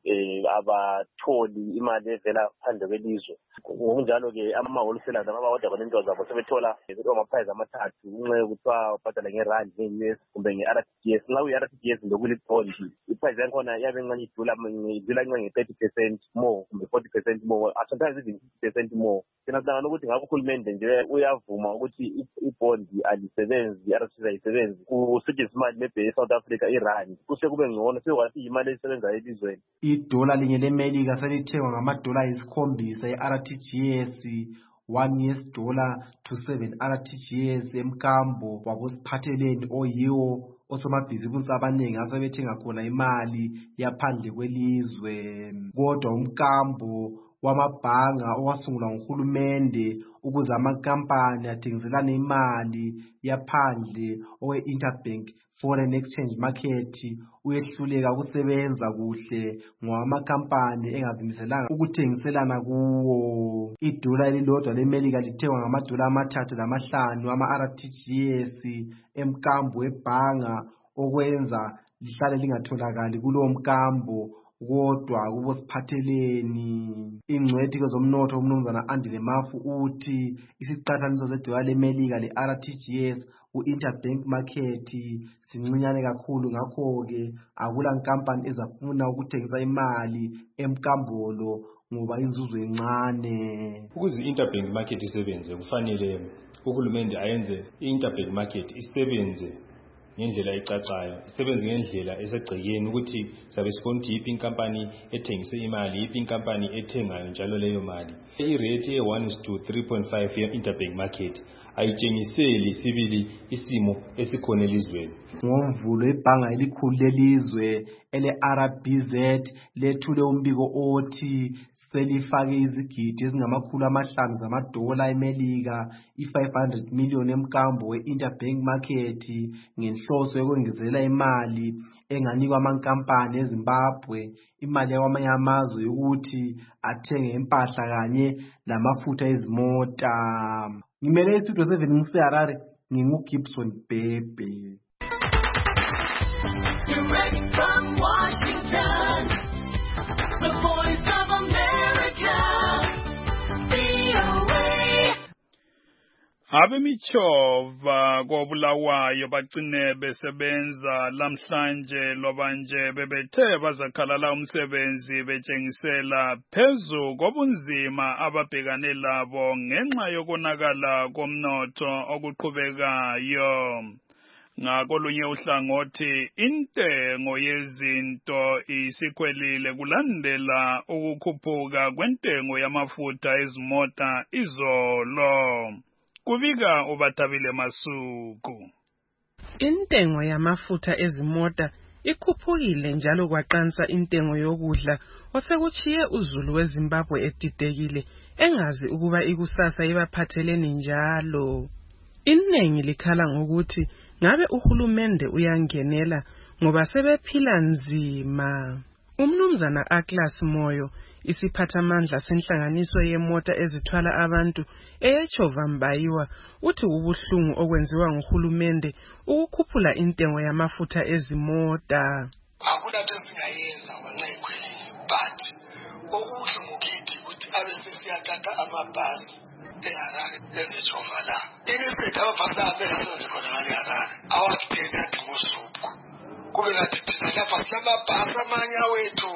abatholi imali evela phandle kwelizwe. Ngokunjalo ke ama-wholesalers abawoda abanento zabo sebethola amaprice amathathu unxe kuthiwa ubhadala ngerandi nge-US kumbe nge-RTGS. Nxa uyi-RTGS ndokulipondi iprice yakhona yabe encane idula nge-30% more kumbe 40% more, sometimes even 50% more. Thina sidangana ukuthi ngabe uhulumende nje uyavuma ukuthi ibondi alisebenzi, i-RTGS ayisebenzi, kusetshenziswa imali maybe eSouth Africa irandi, kuse kube ngcono sekwathi imali esebenza elizweni. Idola linye lemelika selithengwa ngamadola ayisikhombisa e-RTGS, $1 to 7 RTGS emkambo wabosiphatheleni oyiwo osomabhizimusi abaningi asebethenga khona imali yaphandle kwelizwe. Kodwa umkambo wamabhanga owasungulwa nguhulumende ukuze amakampani athengiselane imali yaphandle owe-Interbank Foreign Exchange Market uyehluleka ukusebenza kuhle ngoba amakampani engazimiselanga ukuthengiselana kuwo. Idola elilodwa lemelika lithengwa ngamadola $3.5 ama-RTGS emkambo webhanga okwenza lihlale lingatholakali kulowo mkambo kodwa kubosiphatheleni. Ingcwethi kwezomnotho umnumzana Andile Mafu uthi isiqathaniso sedola lemelika le-RTGS ku-Interbank Market sincinyane kakhulu, ngakho-ke akula nkampani ezafuna ukuthengisa imali emkambolo ngoba inzuzo encane. Ukuze i-Interbank Market isebenze kufanele uhulumende ayenze i-Interbank Market isebenze ngendlela ecacayo, isebenze ngendlela esegcekeni ukuthi sabe sibona ukuthi yiphi inkampani ethengise imali, yiphi inkampani ethengayo njalo leyo mali. I-rate ye-1:3.5 ye-Interbank Market ayitshengiseli sibili isimo esikhona elizweni. NgoMvulo ibhanga elikhulu lelizwe ele-RBZ lethule umbiko othi selifake izigidi ezingama-500 zamadola emelika i-500 million emkambo we-Interbank Market ngenhloso yokwengezela imali enganikwa amankampani eZimbabwe imali yakwamanye amazwe yokuthi athenge impahla kanye lamafutha ezimota. Ngimele iStudio 7 ngiseHarare, nginguGibson Bebe. Direct from Washington, the Voice of America, VOA. Abemichova koBulawayo bagcine besebenza lamhlanje lobanje bebethe bazakhalala umsebenzi betshengisela phezu kobunzima ababhekane labo ngenxa yokonakala komnotho okuqhubekayo. Ngakolunye uhlangothi intengo yezinto isikhwelile kulandela ukukhuphuka kwentengo yamafutha ezimota izolo. Kubika uBathabile Masuku. Intengo yamafutha ezimota ikhuphukile njalo kwaqansa intengo yokudla osekuchiye uZulu weZimbabwe edidekile engazi ukuba ikusasa ibaphatheleni njalo. Iningi likhala ngokuthi ngabe uhulumende uyangenela ngoba sebephila nzima. Umnumzana Atlas Moyo isiphathamandla senhlanganiso yemota ezithwala abantu eYechova Mbayiwa uthi ubuhlungu okwenziwa nguhulumende ukukhuphula intengo yamafutha ezimota. Akulapho esingayenza ngenxa yekhwelile, but okuhle ngokithi ukuthi abesesiyathatha amabhasi eHarare eYechova la. Instead amabhasi abesezwe khona ngale Harare awakuthenga athi ngosuku. Kube ngathi thina lapha sinamabhasi amanye awethu.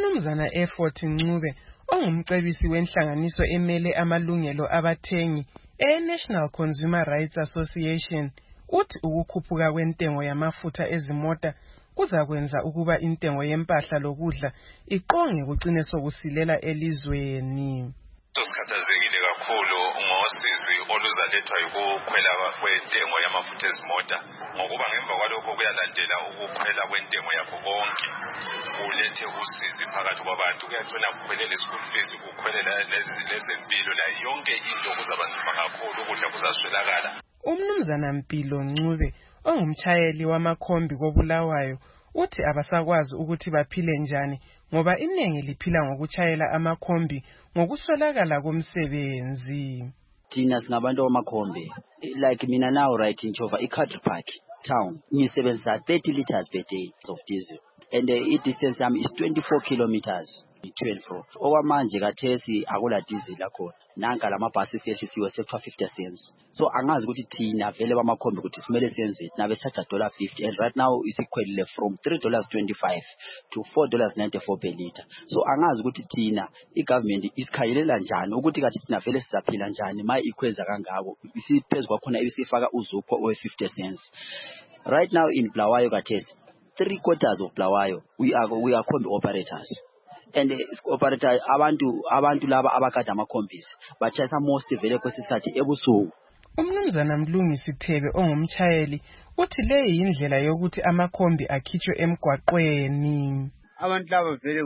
Umnumzana Effort Ncube ongumcebisi wenhlanganiso emele amalungelo abathengi e-National Consumer Rights Association uthi ukukhuphuka kwentengo yamafutha ezimota kuzakwenza ukuba intengo yempahla lokudla iqonge kugcine sokusilela elizweni. Sikhathazekile kakhulu ngosizi oluzalethwa ukukhwela kwentengo yamafutha ezimota ngokuba ngemva kwalokho kuyalandela ukukhwela kwentengo yakho konke kulethe usizi phakathi kwabantu kuyagcina kukhwelela school fees kukhwelela lezempilo la yonke into kuzaba nzima kakhulu ukudla kuzaswelakala. Umnumzana Mpilo Ncube ongumtshayeli wamakhombi koBulawayo uthi abasakwazi ukuthi baphile njani ngoba iningi liphila ngokutshayela amakhombi ngokuswelakala komsebenzi. Thina singabantu bamakhombi like mina now right in Chova iCountry Park town ngisebenzisa 30 liters per day of diesel and the distance yami is 24 kilometers 12 okwamanje kathesi akula diesel lakhona nanka lamabhasi sehlisiwe sekuthiwa 50 cents so angazi ukuthi thina vele bamakhombi ukuthi simele senze nabe charge $50 and right now isikhwelile from $3.25 to $4.94 per liter so angazi ukuthi thina igovernment isikhayelela njani ukuthi kathi thina vele sizaphila njani maye ikhweza kangako isiphezulu kwakhona isifaka uzukho owe 50 cents right now in Bulawayo kathesi 3/4 of Bulawayo we are combi operators. And operator abantu laba abakade amakhombisi bachayisa most vele kwesisathi ebusuku. Umnumzana Mlungisi Thebe ongumtshayeli uthi le yindlela yokuthi amakhombi akhitshwe emgwaqweni. Abantu laba vele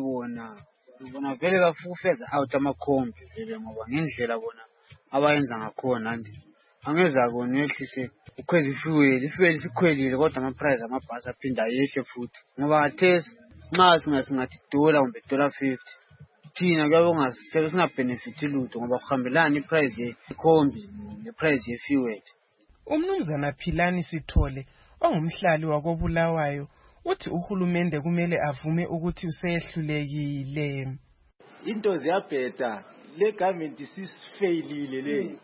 bona vele bafufeza out amakhombi vele ngoba ngendlela bona abayenza ngakhona nje angeza kona yehlise ukhweza ifuel sikhwelile kodwa ama price amabhasi aphinda yehle futhi ngoba kathesi nxa singathi $1 kumbe $50 thina kuyabe ungasithela singabenefit lutho ngoba kuhambelana iprice yekhombi neprice yefuel. Umnumzana Philani Sithole ongumhlali wakoBulawayo uthi uhulumende kumele avume ukuthi usehlulekile. Into ziyabheda le government sisfailile le.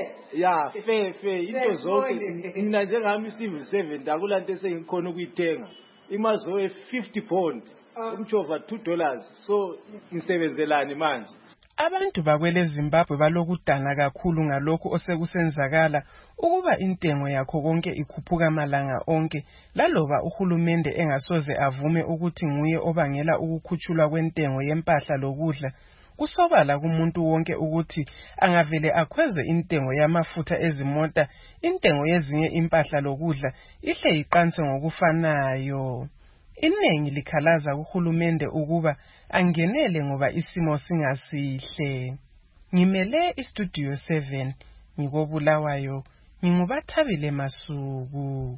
Fair into zonke mina njengami civil servant akulanto esengikhona ukuyithenga imazo £50 umchova $2 so ngisebenzelani manje. Abantu bakwele Zimbabwe balokudana kakhulu ngalokho osekusenzakala ukuba intengo yakho konke ikhuphuka malanga onke laloba uhulumende engasoze avume ukuthi nguye obangela ukukhutshulwa kwentengo yempahla lokudla. Kusobala kumuntu wonke ukuthi angavele akhweze intengo yamafutha ezimota intengo yezinye impahla lokudla ihle iqanse ngokufanayo. Iningi likhalaza kuhulumende ukuba angenele ngoba isimo singasihle. Ngimele istudio 7 ngikoBulawayo nginguBathabile Masuku.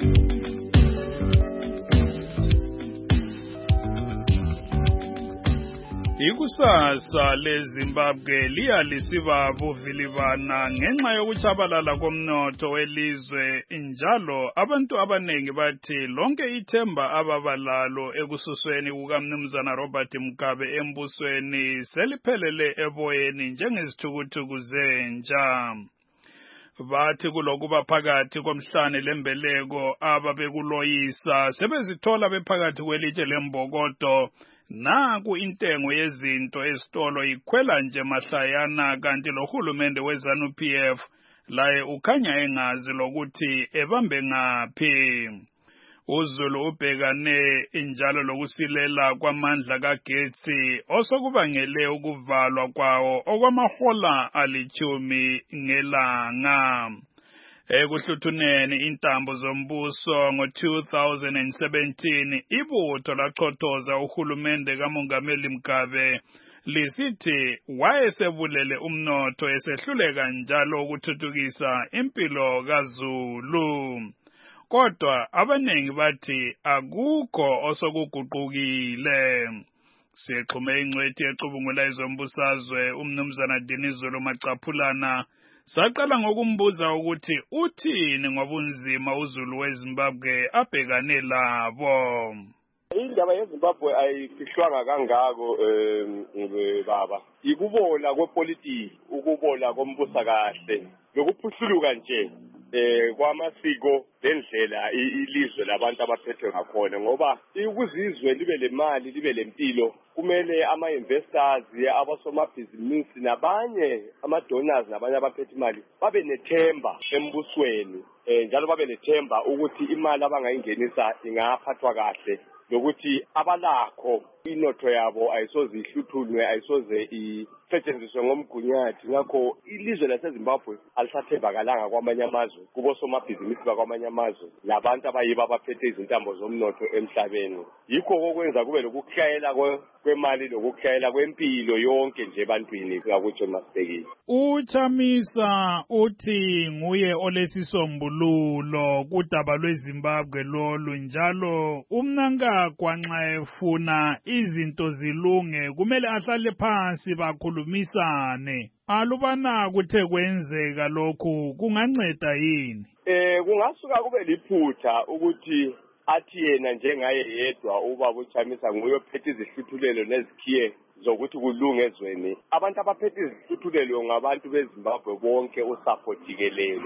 Ikusasa leZimbabwe liya lisiba buvilivana ngenxa yokuchabalala komnotho welizwe njalo abantu abanengi bathi lonke ithemba ababalalo ekususweni kukaMnumzana Robert Mugabe embusweni seliphelele eboyeni njengezithukuthuku zenja. Bathi kulokuba phakathi komhlane lembeleko ababekuloyisa sebezithola bephakathi kwelitshe lembokodo. Naku intengo yezinto esitolo ikhwela nje mahlayana kanti lo hulumende weZANU-PF laye ukhanya engazi lokuthi ebambe ngaphi. uZulu ubhekane injalo lokusilela kwamandla kagetsi osokubangele ukuvalwa kwawo okwamahola alithumi ngelanga. Ekuhluthuneni intambo zombuso ngo-2017 ibutho lachothoza uhulumende kaMongameli Mugabe lisithi wayesebulele umnotho esehluleka njalo ukuthuthukisa impilo kaZulu. Kodwa abanengi bathi akukho osokuguqukile. Sixhume ingcwethi ecubungula izombusazwe umnumzana Dinizulu Macaphulana saqala ngokumbuza ukuthi uthini ngobunzima uZulu weZimbabwe abhekane labo. Indaba yeZimbabwe ayifihlwanga kangako baba. Ikubola kwepolitiki, ukubola kombusa kahle, lokuphuhluluka nje. kwamasiko lendlela ilizwe labantu abaphethwe ngakhona ngoba ukuzizwe libe lemali libe lempilo kumele ama-investors abasomabhizinisi nabanye ama-donors nabanye abaphethe imali babe nethemba embusweni njalo babe nethemba ukuthi imali abangayingenisa ingaphathwa kahle lokuthi abalakho inotho yabo ayisoze ihluthulwe ayisoze isetshenziswe ngomgunyathi ngakho ilizwe laseZimbabwe alisathembakalanga kwamanye amazwe kubosomabhizinisi bakwamanye amazwe labantu abayibo abaphethe izintambo zomnotho emhlabeni yikho okwenza kube lokuhlayela kwemali lokuhlayela kwempilo yonke nje ebantwini ngakutsho Masibekile. uChamisa uthi nguye olesisombululo kudaba lweZimbabwe lolu njalo umnankagwa nxa efuna izinto zilunge kumele ahlale phansi bakhulumisane alubana kuthe kwenzeka lokhu kunganceda yini kungasuka kube liphutha ukuthi athi yena njengaye yedwa ubaba uChamisa nguye ophethe izihluthulelo nezikhiye zokuthi kulunge ezweni abantu abaphethe izihluthulelo ngabantu beZimbabwe bonke usapho jikelele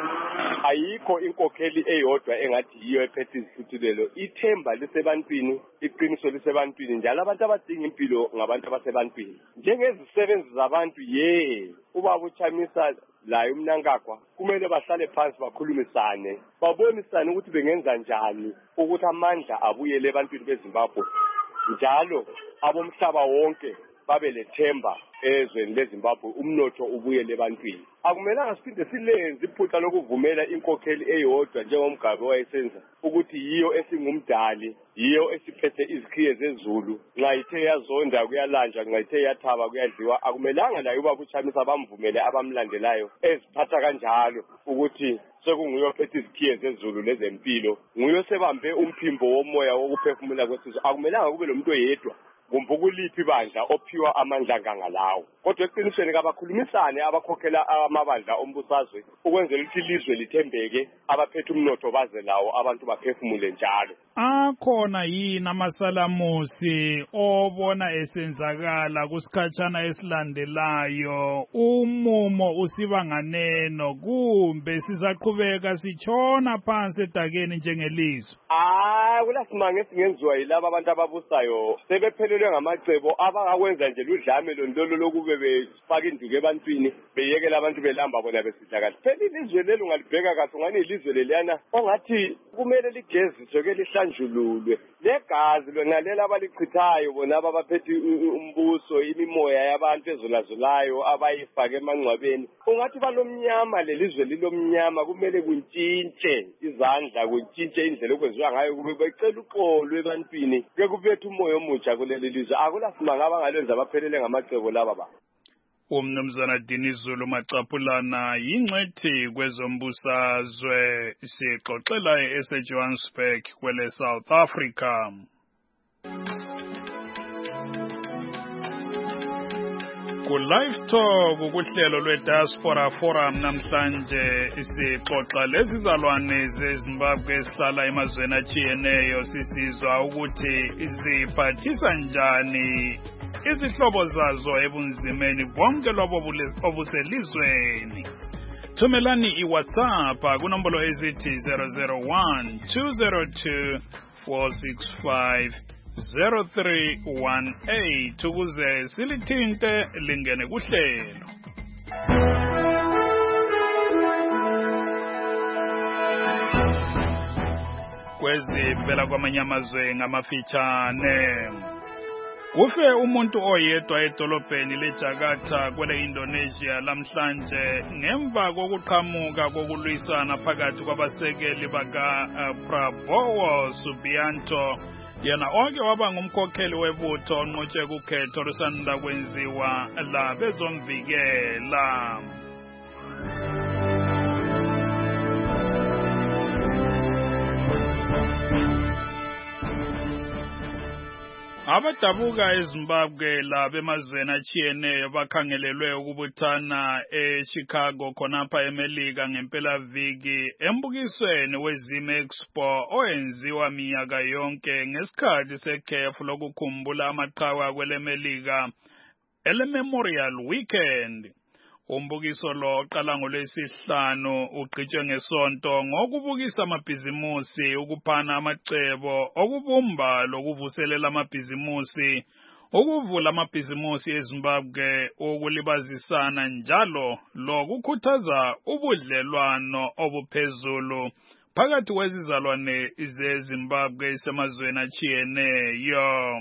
ayikho inkokheli eyodwa engathi yiyo ephethe izihluthulelo ithemba lisebantwini iqiniso lisebantwini njalo abantu abadinga impilo ngabantu abasebantwini njengezisebenzi zabantu ubaba uChamisa laye umnankagwa kumele bahlale phansi bakhulumisane babonisane ukuthi bengenza njani ukuthi amandla abuyele ebantwini beZimbabwe njalo abomhlaba wonke babe lethemba ezweni leZimbabwe umnotho ubuyele ebantwini akumelanga siphinde silenze iphutha lokuvumela inkokheli eyodwa njengomgabe wayesenza ukuthi yiyo esingumdali yiyo esiphethe izikhiye zezulu nxa ithe yazonda kuyalanjwa nxa ithe yathaba kuyadliwa akumelanga laye ubaba uChamisa bamvumele abamlandelayo eziphatha kanjalo ukuthi sekunguye ophethe izikhiye zezulu lezempilo nguye sebambe umphimbo womoya wokuphefumula kwesizwe akumelanga kube lomuntu oyedwa kumbe ukuliphi bandla ophiwa amandla ngangalawo kodwa eqinisweni kabakhulumisane abakhokhela amabandla ombusazwe ukwenzela ukuthi ilizwe lithembeke abaphethe umnotho baze lawo abantu baphefumule njalo akhona yini amasalamusi obona esenzakala kusikhatshana esilandelayo umumo usiba nganeno kumbe sizaqhubeka sitshona phansi edakeni njengelizwe kulasimanga esingenziwa yilaba abantu ababusayo sebephelelwe ngamacebo abangakwenza nje ludlame londolo lokube befaka induku ebantwini beyekela abantu belamba bona besidla kahle phela ilizwe lelo ungalibheka kahle ungani ilizwe leliyana ongathi kumele ligeziswe ke lihlanjululwe legazi lonalela abalichithayo bona abaphethe umbuso imimoya yabantu ezolazulayo abayifake emangcwabeni ungathi balomnyama lelizwe lilomnyama kumele kuntshintshe izandla kuntshintshe indlela okwenziwa ngayo kube becela uxolo ebantwini ke kubethe umoya omutsha kuleli lizwe akulasimanga abangalenza baphelele ngamacebo laba ba umnumzana Dinizulu Macaphulana yingcwethi kwezombusazwe sixoxela eseJohannesburg kwele South Africa. Ku live talk kuhlelo lwe-Diaspora Forum namhlanje sixoxa lezizalwane zeZimbabwe esihlala emazweni atshiyeneyo sisizwa ukuthi ziphathisa njani izihlobo zazo ebunzimeni bonke lobo obuselizweni. Thumelani iWhatsApp kunombolo ezithi 001-202-465-0318 ukuze silithinte lingene kuhlelo. Kwezivela kwamanye amazwe ngamafitshane. Ufe umuntu oyedwa edolobheni leJakarta kwele Indonesia lamhlanje ngemva kokuqhamuka kokulwisana phakathi kwabasekeli baka Prabowo Subianto yena onke waba ngumkhokheli webutho onqotshe kukhetho lusanda kwenziwa la bezomvikela. Abadabuka eZimbabwe labemazweni atshiyeneyo bakhangelelwe ukubuthana eChicago khonapha eMelika ngempelaviki embukisweni weZim Expo oyenziwa minyaka yonke ngesikhathi sekhefu lokukhumbula amaqhawe kweleMelika ele-Memorial Weekend. Umbukiso lo oqala ngoLwesihlanu ugqitshwe ngeSonto ngokubukisa amabhizimusi, ukuphana amacebo, okubumba lokuvuselela amabhizimusi, ukuvula amabhizimusi eZimbabwe, ukulibazisana njalo lokukhuthaza ubudlelwano obuphezulu phakathi kwezizalwane zeZimbabwe esemazweni atshiyeneyo.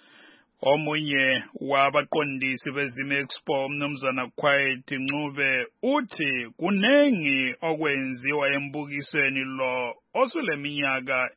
Omunye wabaqondisi beZimexpo uMnumzana Quiet Ncube uthi kunengi okwenziwa embukisweni lo osuleminyaka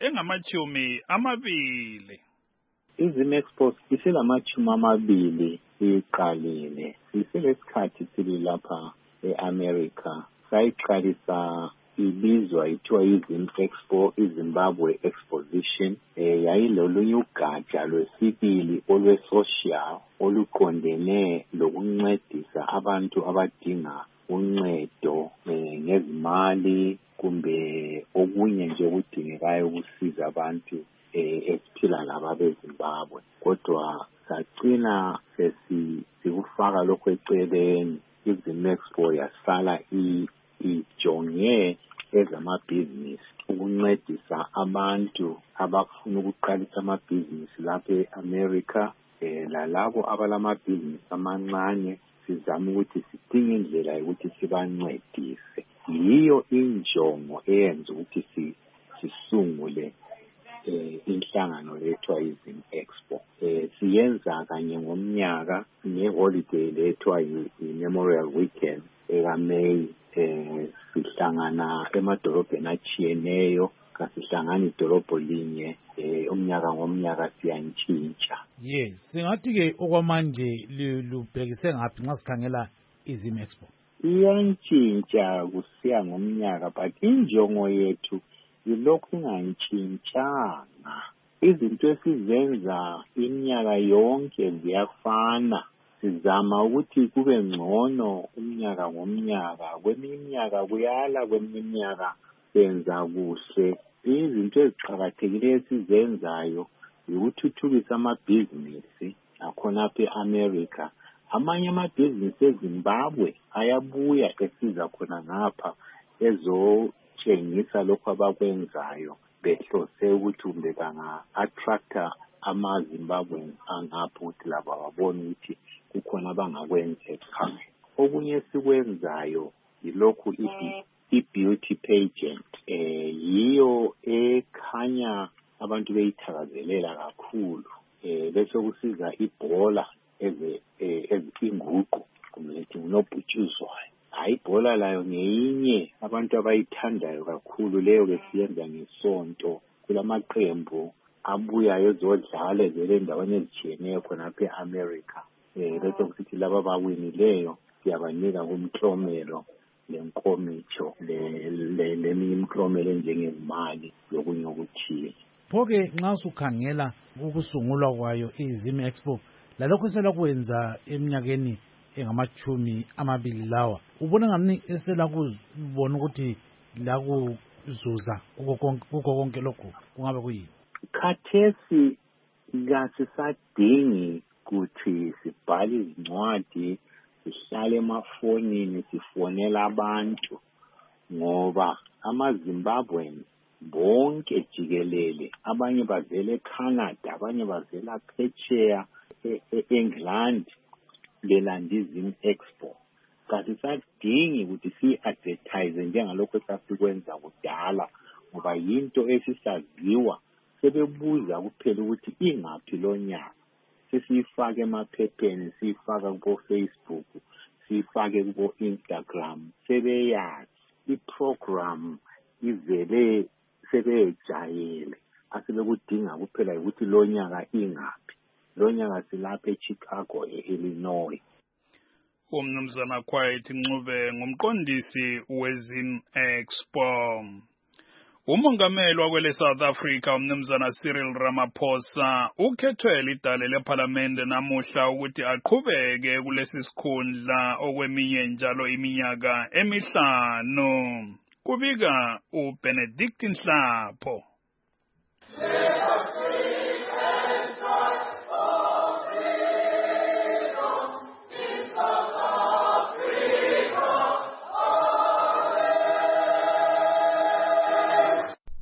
engama-20. iZimexpo iselamashumi 20 iqalile. Siselesikhathi sili lapha e-America. Sayiqalisa ibizwa ithiwa iZimexpo, iZimbabwe Exposition. Yayilolunye ugatsha lwesibili olwe-social oluqondene lokuncedisa abantu abadinga uncedo ngezimali kumbe okunye nje okudingekayo ukusiza abantu esiphila laba beZimbabwe. Kodwa sagcina sikufaka lokho eceleni. iZimexpo yasala ijonge ezamabhizinisi, ukuncedisa abantu abafuna ukuqalisa amabhizinisi lapha e-America, lalabo abalamabhizinisi amancane sizama ukuthi sidinge indlela yokuthi sibancedise. Yiyo injongo eyenza ukuthi sisungule inhlangano lethwa iZimexpo. Siyenza kanye ngomnyaka ngeholiday lethwa i-Memorial Weekend ekaMeyi. Sihlangana emadolobheni atshiyeneyo, kasihlangani idolobho linye. Umnyaka ngomnyaka siyantshintsha. Yes, singathi-ke okwamanje lubhekise ngaphi nxa sikhangela iZimexpo? Iyantshintsha kusiya ngomnyaka, but injongo yethu yilokhu ingantshintshanga. Izinto esizenza iminyaka yonke ziyafana. Sizama ukuthi kube ngcono umnyaka ngomnyaka. Kweminye iminyaka kuyala, kweminye iminyaka senza kuhle. Izinto eziqakathekileyo esizenzayo yikuthuthukisa amabhizinisi akhona apha e-America. Amanye amabhizinisi eZimbabwe ayabuya esiza khona ngapha ezotshengisa lokhu abakwenzayo, behlose ukuthi kumbe banga-attracta ama-Zimbabweans angapha ukuthi labo babone ukuthi kukhona abangakwenza ekhaya. Okunye esikwenzayo yilokhu i-beauty pageant. Yiyo ekhanya abantu beyithakazelela kakhulu. Bese kusiza ibhola inguqu kumbe lethi unobhutshuzwayo. Ibhola layo ngeyinye abantu abayithandayo kakhulu, leyo besiyenza ngeSonto. Kulamaqembu abuyayo ezodlala ezele endaweni ezitshiyeneyo khonapha e-America. Bese kusithi laba bawinileyo siyabanika kumklomelo lenkomitsho leminye imklomelo enjengemali lokunye okuthile. Pho-ke nxa usukhangela ukusungulwa kwayo iZimexpo lalokho eselakwenza eminyakeni engama-20 lawa, ubona ngani eselakubona ukuthi lakuzuza kukho konke lokhu kungabe kuyini? Khathesi kasisadingi ukuthi sibhale izincwadi, sihlale emafonini sifonela abantu, ngoba amaZimbabweans bonke jikelele, abanye bavela eCanada, abanye bavela phetsheya e-England, belanda iZimexpo. Kasisadingi ukuthi siyi-advertise njengalokho esasikwenza kudala, ngoba yinto esisaziwa. Sebebuza kuphela ukuthi ingaphi lo nyaka. Sesiyifake emaphepheni, siyifaka kubo-Facebook, siyifake kubo-Instagram. Sebeyazi iprogram ivele, sebeyejayele. Asebekudinga kuphela ukuthi lo nyaka ingaphi. Lo nyaka silapha eChicago, e-Illinois. Umnumzana Quiet Ncube ngumqondisi weZimexpo. Umongameli wakwele South Africa uMnumzana Cyril Ramaphosa ukhethwe lidale lePhalamende namuhla ukuthi aqhubeke kulesi sikhundla okweminye njalo iminyaka 5. Kubika uBenedict Nhlapho.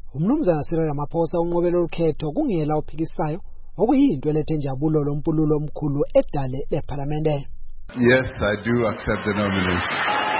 Umnumzana Cyril Ramaphosa unqobele ukhetho kungela ophikisayo okuyinto elethe injabulo lompululo omkhulu edale lePhalamende. Yes, I do accept the nomination.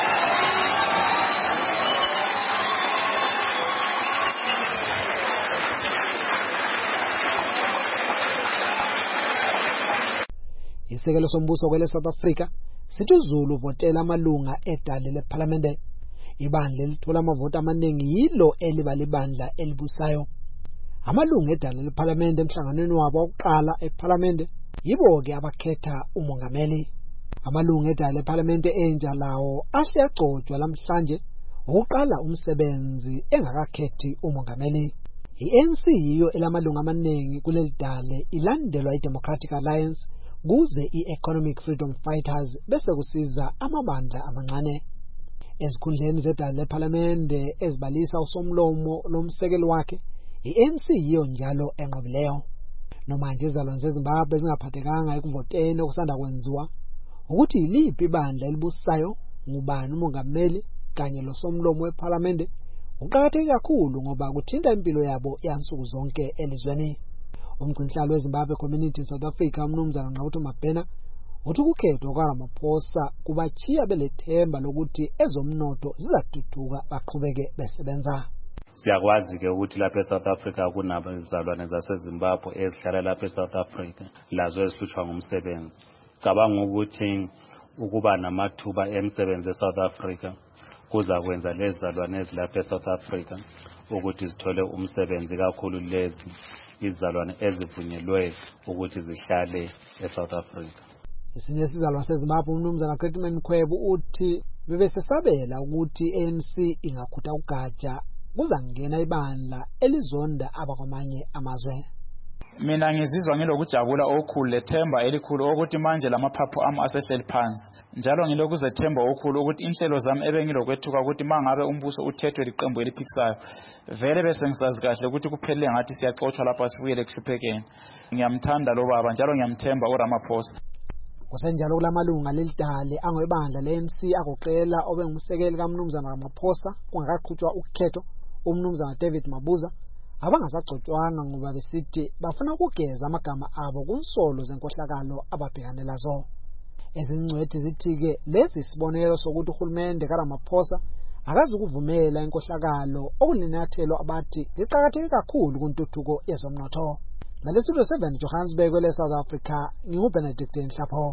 Isekelo sombuso kwele South Africa sithi uZulu votela amalunga edale lePhalamende. Ibandla elithola amavoti amaningi yilo elibalibandla elibusayo. Amalunga edale lePhalamende emhlanganweni wabo wokuqala ePhalamende yibo ke abakhetha umongameli. Amalunga edale lePhalamende entsha lawo asiyagcotshwa namhlanje ukuqala umsebenzi engakakhethi umongameli. iANC yiyo elamalunga amaningi kuleli dale ilandelwa iDemocratic Alliance kuze iEconomic Freedom Fighters bese kusiza amabandla amancane. Ezikhundleni zedale lePhalamende ezibalisa usomlomo lomsekeli wakhe iANC yiyo njalo enqobileyo. Noma nje izalwane zeZimbabwe zingaphathekanga ekuvoteni okusanda kwenziwa ukuthi yiliphi ibandla elibusayo ngubani umongameli kanye losomlomo wePhalamende uqhakatheke kakhulu ngoba kuthinta impilo yabo yansuku zonke elizweni. Umgcinhlalo weZimbabwe Community South Africa umnumzana Nqawuthi Mabhena uthi ukukhethwa kwaRamaphosa kubachiya belethemba lokuthi ezomnotho zizathuthuka baqhubeke besebenza. Siyakwazi ke ukuthi lapha eSouth Africa kunabazalwane zaseZimbabwe ezihlala lapha eSouth Africa lazo ezihlutshwa ngumsebenzi. Cabanga ukuthi ukuba namathuba emsebenzi eSouth Africa kuza kwenza lezizalwane ezilapha eSouth Africa ukuthi zithole umsebenzi kakhulu lezi izizalwane ezivunyelwe ukuthi zihlale eSouth Africa. Isinye isizalwane seZimbabwe umnumzana Clayton Khwebu uthi bebesesabela ukuthi ANC ingakhutha ugatsha kuzangena ibandla elizonda abakwamanye amazwe. Mina ngizizwa ngilokujabula okukhulu lethemba elikhulu ukuthi manje lamaphaphu ami asehleli phansi. Njalo ngilokuzethemba okukhulu ukuthi inhlelo zami ebengilokwethuka ukuthi mangabe umbuso uthethwe liqembu eliphikisayo vele bese ngisazi kahle ukuthi kuphelele ngathi siyaxoxwa lapha sibuyele kuhluphekeni. Ngiyamthanda lo baba njalo ngiyamthemba uRamaphosa. Kusenjalo kulamalunga lelidale angwebandla leANC agoqela obengumsekeli kaMnumzana Ramaphosa kungakaqhutshwa ukhetho umnumzana David Mabuza abangasagcotshwanga ngoba besithi bafuna ukugeza amagama abo kunsolo zenkohlakalo ababhekane lazo. Ezingcwethi zithi-ke lesi sibonelo sokuthi uhulumende kaRamaphosa akazukuvumela inkohlakalo okulinyathelo abathi liqhakatheke kakhulu kuntuthuko yezomnotho. Ngalesitudio 7 Johannesburg kwele South Africa nginguBenedict Nhlapho.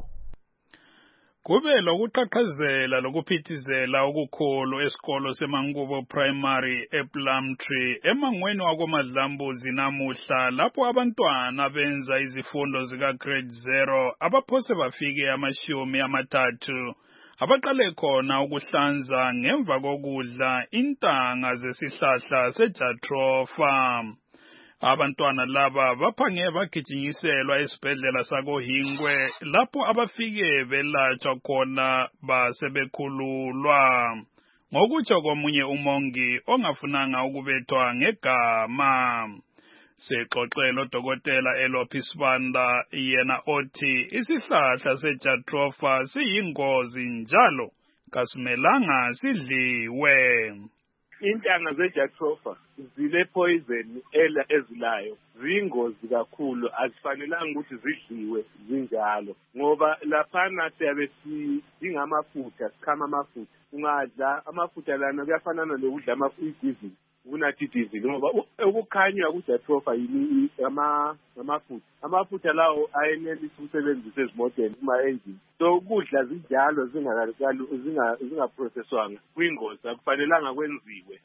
Kube lokuqhaqhazela lokuphithizela okukhulu esikolo seMangubo Primary ePlumtree emangweni wakoMadlambuzi namuhla lapho abantwana benza izifundo zika grade 0 abaphose bafike amashumi amathathu abaqale khona ukuhlanza ngemva kokudla intanga zesihlahla seJatrofa. Abantwana laba baphange bagijinyiselwa esibhedlela sakoHingwe lapho abafike belatshwa khona basebekhululwa. Ngokutsho komunye umongi ongafunanga ukubethwa ngegama. Sexoxelo Dokotela Elophi Sibanda yena othi isihlahla seJatrofa siyingozi njalo kasimelanga sidliwe. Intanga zeJatrofa zile poison ezilayo ziyingozi kakhulu azifanelanga ukuthi zidliwe zinjalo ngoba laphana siyabe singamafutha sikhama amafutha ungadla amafutha lana kuyafanana lokudla idizili kunathi idizili ngoba ukukhanywa kuJatrofa yini amafutha lawo ayenelisa ukusebenzisa ezimoteni kuma-engine so ukudla zinjalo zingaprocesswanga kuyingozi akufanelanga kwenziwe.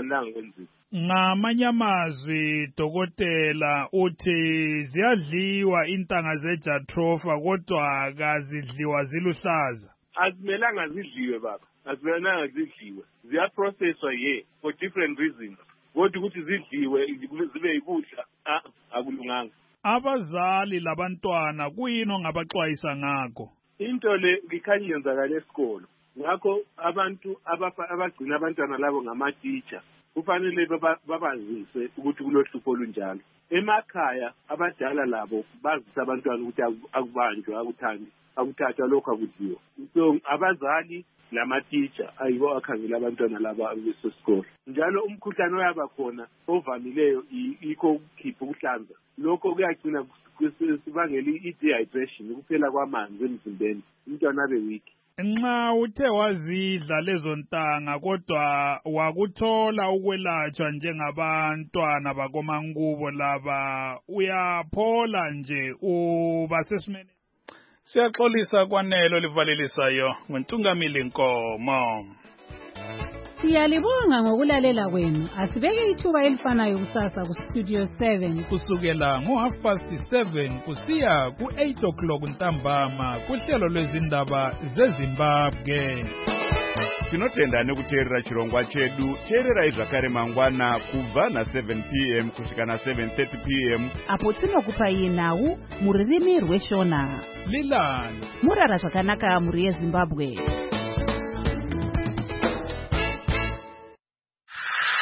Ngamanye amazwi Dokotela uthi ziyadliwa intanga zeJatrofa kodwa akazidliwa ziluhlaza. Azimelanga zidliwe baba, azimelanga zidliwe. Ziyaprocesswa for different reasons. Kodwa ukuthi zidliwe zibe yikudla akulunganga. Abazali labantwana kuyini ongabaxwayisa ngakho? Into le ikhanya yenzakala esikolo. Ngakho abantu abagcina abantwana labo ngama-teacher kufanele babazise ukuthi kulohlupho olunjalo. Emakhaya abadala labo bazisa abantwana ukuthi akubanjwe akuthathwa lokho akudliwa. So abazali namatitsha ayibo akhangela abantwana laba besesikole. Njalo umkhuhlane oyaba khona ovamileyo ikho ukukhipha ukuhlanza. Lokho kuyagcina kusibangela i-dehydration, ukuphela kwamanzi emzimbeni, umntwana abe weak. Nxa uthe wazidla lezo ntanga kodwa wakuthola ukwelatshwa njengabantwana bakomankubo laba, uyaphola nje uba sesimene. Siyaxolisa kwanelo livalelisayo nguNtungamili Nkomo. Siyalibonga ngokulalela kwenu. Asibeke ithuba elifanayo kusasa ku Studio 7 kusukela ngo7:30 kusiya ku8 o'clock ntambama kuhlelo lwezindaba zeZimbabwe. Tinotenda nekuteerera chirongwa chedu. Teerera zvakare mangwana kubva na7 p.m. kusvika na7:30 p.m. apo tinokupa nhau muririmi rweShona. Lilani murara zvakanaka muri yeZimbabwe.